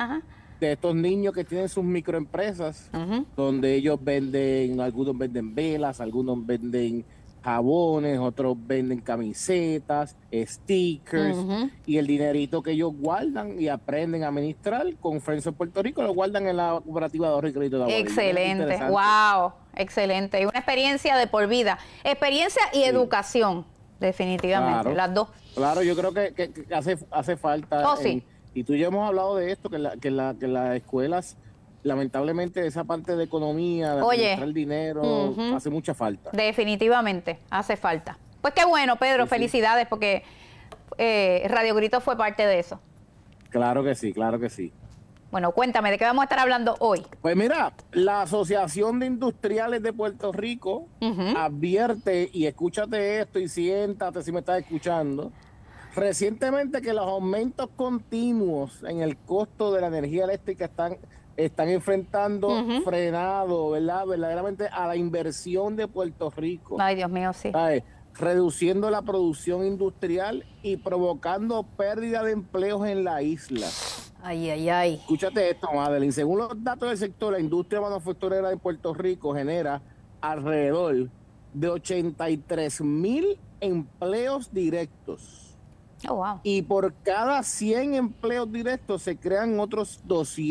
De estos niños que tienen sus microempresas, donde ellos algunos venden velas, algunos venden jabones, otros venden camisetas, stickers, y el dinerito que ellos guardan y aprenden a administrar con Friends of Puerto Rico, lo guardan en la cooperativa de ahorro y crédito de Aguadilla. Excelente, wow, excelente. Y una experiencia de por vida. Experiencia y educación, definitivamente, claro, las dos. Claro, yo creo que hace falta. Sí. Y tú ya hemos hablado de esto, que las escuelas, lamentablemente, esa parte de economía, de administrar el dinero, hace mucha falta. Definitivamente, hace falta. Pues qué bueno, Pedro, felicidades, porque Radio Grito fue parte de eso. Claro que sí, claro que sí. Bueno, cuéntame, ¿de qué vamos a estar hablando hoy? Pues mira, la Asociación de Industriales de Puerto Rico advierte, y escúchate esto y siéntate si me estás escuchando, recientemente que los aumentos continuos en el costo de la energía eléctrica están enfrentando frenado, ¿verdad? Verdaderamente a la inversión de Puerto Rico. Ay, Dios mío, sí. ¿Sabes? Reduciendo la producción industrial y provocando pérdida de empleos en la isla. Ay, ay, ay. Escúchate esto, Madeline. Según los datos del sector, la industria manufacturera de Puerto Rico genera alrededor de 83,000 empleos directos. Oh, wow. Y por cada 100 empleos directos se crean otros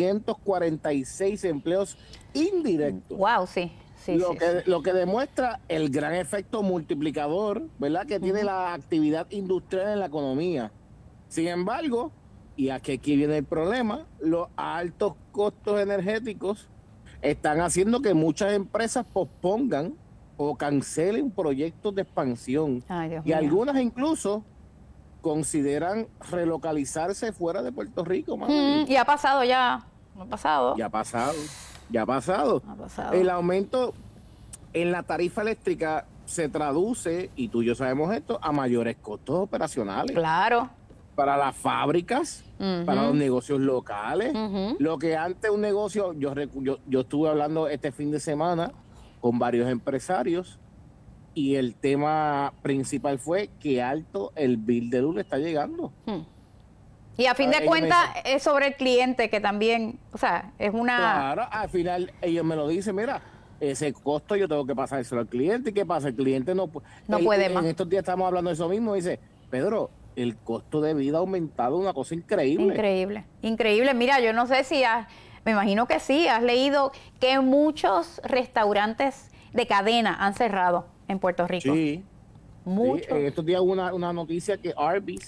246 empleos indirectos. Wow, sí. Lo que demuestra el gran efecto multiplicador, ¿verdad?, que tiene la actividad industrial en la economía. Sin embargo, y aquí viene el problema, los altos costos energéticos están haciendo que muchas empresas pospongan o cancelen proyectos de expansión. Ay, Dios y mío. Algunas incluso consideran relocalizarse fuera de Puerto Rico. Y ha pasado ya. Ha pasado. Ya ha pasado. El aumento en la tarifa eléctrica se traduce, y tú y yo sabemos esto, a mayores costos operacionales. Claro. Para las fábricas, para los negocios locales. Lo que antes un negocio, yo estuve hablando este fin de semana con varios empresarios y el tema principal fue que alto el bill de luz le está llegando. Y a fin de cuentas es sobre el cliente, que también, o sea, es una... Claro, al final ellos me lo dicen, mira, ese costo yo tengo que pasárselo al cliente. ¿Y qué pasa? El cliente no puede más. En estos días estamos hablando de eso mismo. Dice, Pedro, el costo de vida ha aumentado una cosa increíble. Increíble. Mira, yo no sé si me imagino que sí, has leído que muchos restaurantes de cadena han cerrado en Puerto Rico. Sí. Muchos. Sí, en estos días hubo una noticia que Arby's,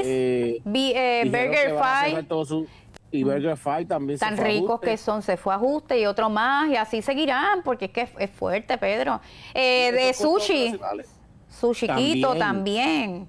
Burger Fight, y Burger Fight también tan ricos que son, se fue a ajuste, y otro más, y así seguirán, porque es que es fuerte, Pedro. De Sushi Quito también.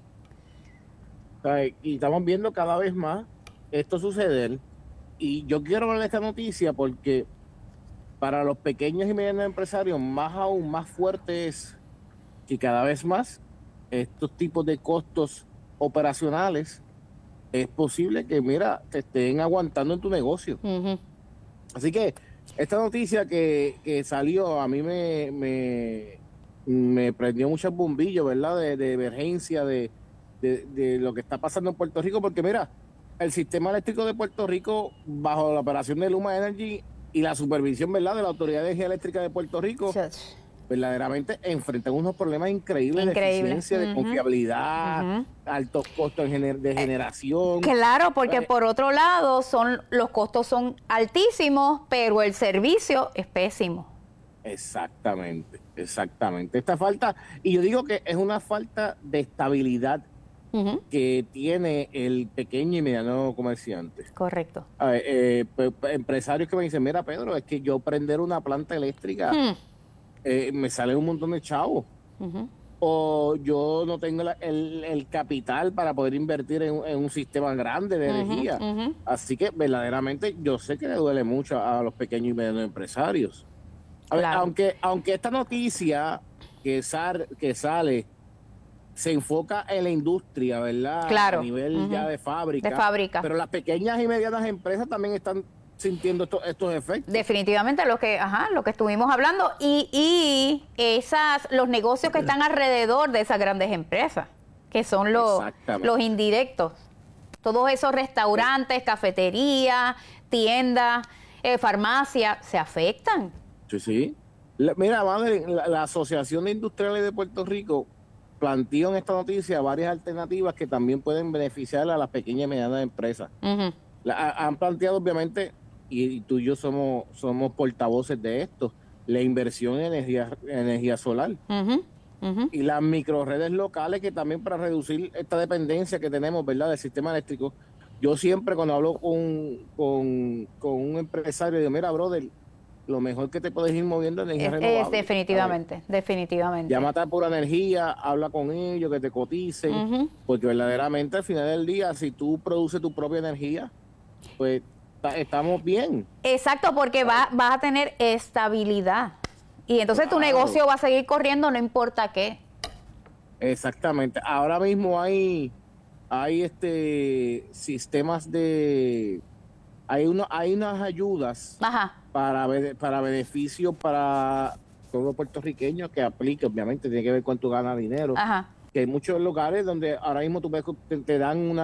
Y estamos viendo cada vez más esto suceder, y yo quiero hablar de esta noticia porque para los pequeños y medianos empresarios aún más fuerte es que cada vez más estos tipos de costos operacionales es posible que, mira, te estén aguantando en tu negocio. Así que esta noticia que salió a mí me prendió muchos bombillos, ¿verdad? De emergencia, de lo que está pasando en Puerto Rico, porque mira, el sistema eléctrico de Puerto Rico, bajo la operación de Luma Energy y la supervisión, ¿verdad?, de la Autoridad de Energía Eléctrica de Puerto Rico, verdaderamente enfrentan unos problemas increíbles de eficiencia, de confiabilidad, altos costos de generación. Claro, porque por otro lado los costos son altísimos, pero el servicio es pésimo. Exactamente. Esta falta, y yo digo que es una falta de estabilidad que tiene el pequeño y mediano comerciante. Correcto. Empresarios que me dicen, mira, Pedro, es que yo prender una planta eléctrica me sale un montón de chavos. O yo no tengo el capital para poder invertir en un sistema grande de energía. Así que verdaderamente yo sé que le duele mucho a los pequeños y medianos empresarios. Aunque esta noticia que sale se enfoca en la industria, ¿verdad? Claro. A nivel ya de fábrica. Pero las pequeñas y medianas empresas también están sintiendo estos efectos. Definitivamente lo que estuvimos hablando y los negocios que están alrededor de esas grandes empresas, que son los indirectos. Todos esos restaurantes, cafeterías, tiendas, farmacias, se afectan. Sí. Mira, madre, la Asociación de Industriales de Puerto Rico planteó en esta noticia varias alternativas que también pueden beneficiar a las pequeñas y medianas empresas. Han planteado, obviamente, y tú y yo somos portavoces de esto, la inversión en energía solar. Y las microredes locales, que también para reducir esta dependencia que tenemos, ¿verdad?, del sistema eléctrico. Yo siempre cuando hablo con un empresario, digo, mira, brother, lo mejor que te puedes ir moviendo es energía renovable. Es definitivamente. Llámate a Pura Energía, habla con ellos, que te coticen, porque verdaderamente al final del día, si tú produces tu propia energía, pues estamos bien. Exacto, porque vas a tener estabilidad. Y entonces tu negocio va a seguir corriendo, no importa qué. Exactamente. Ahora mismo hay hay sistemas de... Hay unas ayudas para beneficio para todo puertorriqueño que aplique, obviamente tiene que ver cuánto gana dinero. Que hay muchos lugares donde ahora mismo tú ves que te dan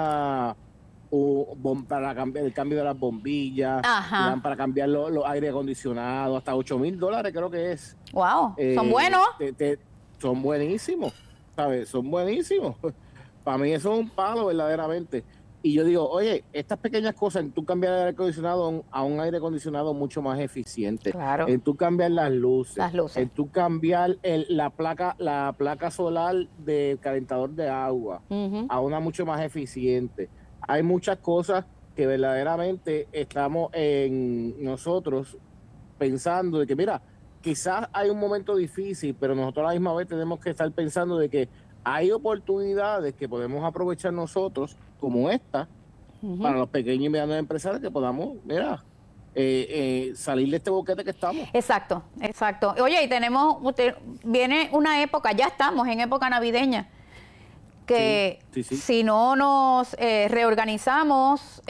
para cambiar el cambio de las bombillas, te dan para cambiar los aire acondicionados, hasta $8,000 creo que es. Wow, son buenos. Son buenísimos, ¿sabes? Son buenísimos. Para mí eso es un palo verdaderamente. Y yo digo, oye, estas pequeñas cosas, en tú cambiar el aire acondicionado a un aire acondicionado mucho más eficiente, en tú cambiar las luces, en tú cambiar la placa solar del calentador de agua a una mucho más eficiente. Hay muchas cosas que verdaderamente estamos nosotros pensando de que, mira, quizás hay un momento difícil, pero nosotros a la misma vez tenemos que estar pensando de que hay oportunidades que podemos aprovechar nosotros, como esta, para los pequeños y medianos empresarios, que podamos, mira, salir de este boquete que estamos. Exacto. Oye, y viene una época, ya estamos en época navideña, que si no nos reorganizamos,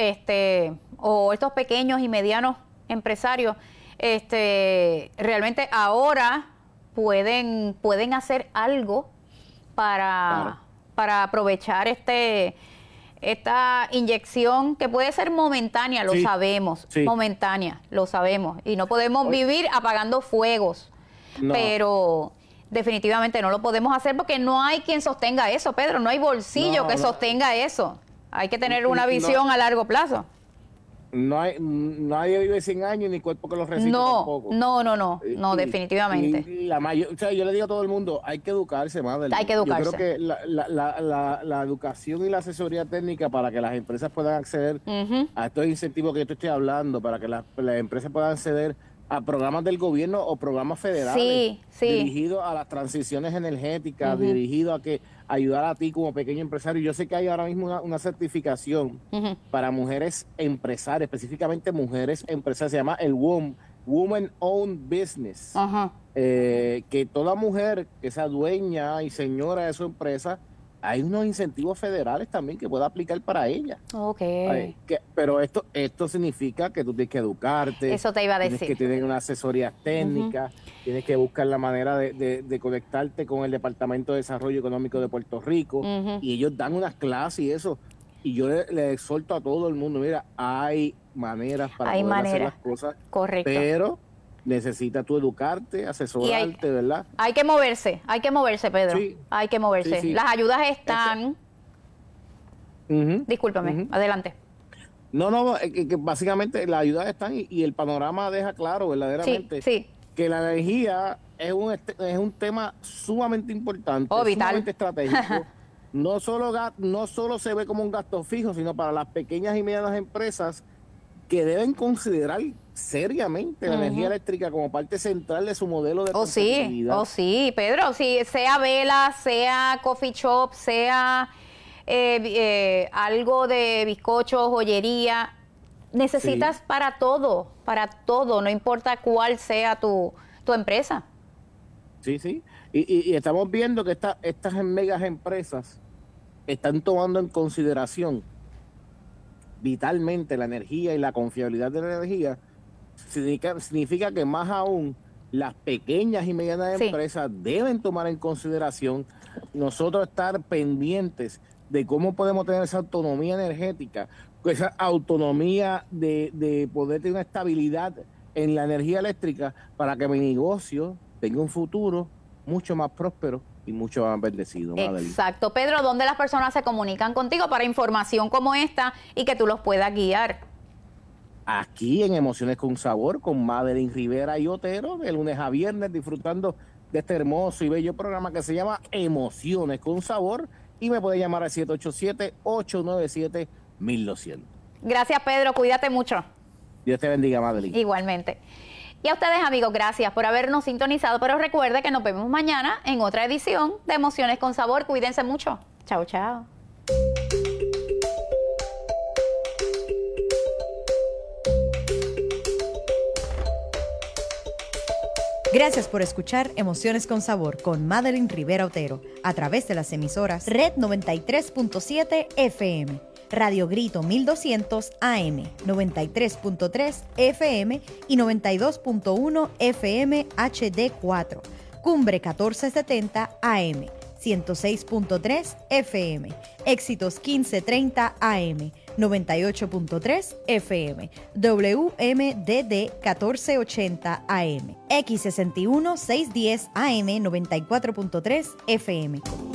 o estos pequeños y medianos empresarios, realmente ahora pueden hacer algo para aprovechar esta inyección que puede ser momentánea, lo sabemos, momentánea, lo sabemos, y no podemos vivir apagando fuegos, pero definitivamente no lo podemos hacer porque no hay quien sostenga eso, Pedro, no hay bolsillo que sostenga eso, hay que tener una visión a largo plazo. Nadie vive 100 años ni cuerpo que los resista tampoco. No, definitivamente. Yo le digo a todo el mundo, hay que educarse, madre. Hay que educarse. Yo creo que la educación y la asesoría técnica para que las empresas puedan acceder a estos incentivos que yo te estoy hablando, para que las empresas puedan acceder a programas del gobierno o programas federales dirigidos a las transiciones energéticas, dirigidos a ayudar a ti como pequeño empresario. Yo sé que hay ahora mismo una certificación para mujeres empresarias, específicamente mujeres empresarias, se llama el Woman Owned Business, que toda mujer que sea dueña y señora de su empresa, hay unos incentivos federales también que pueda aplicar para ella. Pero esto significa que tú tienes que educarte. Eso te iba a decir. Tienes que tener una asesoría técnica, tienes que buscar la manera de conectarte con el Departamento de Desarrollo Económico de Puerto Rico, y ellos dan unas clases y eso. Y yo le exhorto a todo el mundo, mira, hay maneras para poder hacer las cosas. Correcto. Pero necesitas tú educarte, asesorarte, ¿verdad? Hay que moverse, Pedro. Hay que moverse. Las ayudas están... Discúlpame, adelante. No, que básicamente las ayudas están y el panorama deja claro verdaderamente que la energía es un tema sumamente importante, sumamente estratégico. No solo se ve como un gasto fijo, sino para las pequeñas y medianas empresas que deben considerar seriamente la energía eléctrica como parte central de su modelo de competitividad. Sí, Pedro, sea vela, sea coffee shop, sea algo de bizcocho, joyería, necesitas para todo, no importa cuál sea tu empresa. Sí, y estamos viendo que estas megas empresas están tomando en consideración vitalmente la energía y la confiabilidad de la energía. Significa que más aún las pequeñas y medianas empresas deben tomar en consideración nosotros estar pendientes de cómo podemos tener esa autonomía energética, esa autonomía de poder tener una estabilidad en la energía eléctrica para que mi negocio tenga un futuro mucho más próspero y mucho más bendecido. Exacto. Pedro, ¿dónde las personas se comunican contigo para información como esta y que tú los puedas guiar? Aquí en Emociones con Sabor, con Madeline Rivera y Otero, de lunes a viernes, disfrutando de este hermoso y bello programa que se llama Emociones con Sabor, y me puede llamar al 787-897-1200. Gracias, Pedro. Cuídate mucho. Dios te bendiga, Madeline. Igualmente. Y a ustedes, amigos, gracias por habernos sintonizado, pero recuerde que nos vemos mañana en otra edición de Emociones con Sabor. Cuídense mucho. Chao, chao. Gracias por escuchar Emociones con Sabor con Madeline Rivera Otero a través de las emisoras Red 93.7 FM, Radio Grito 1200 AM, 93.3 FM y 92.1 FM HD4, Cumbre 1470 AM, 106.3 FM, Éxitos 1530 AM, 98.3 FM, WMDD 1480 AM, X61 610 AM, 94.3 FM.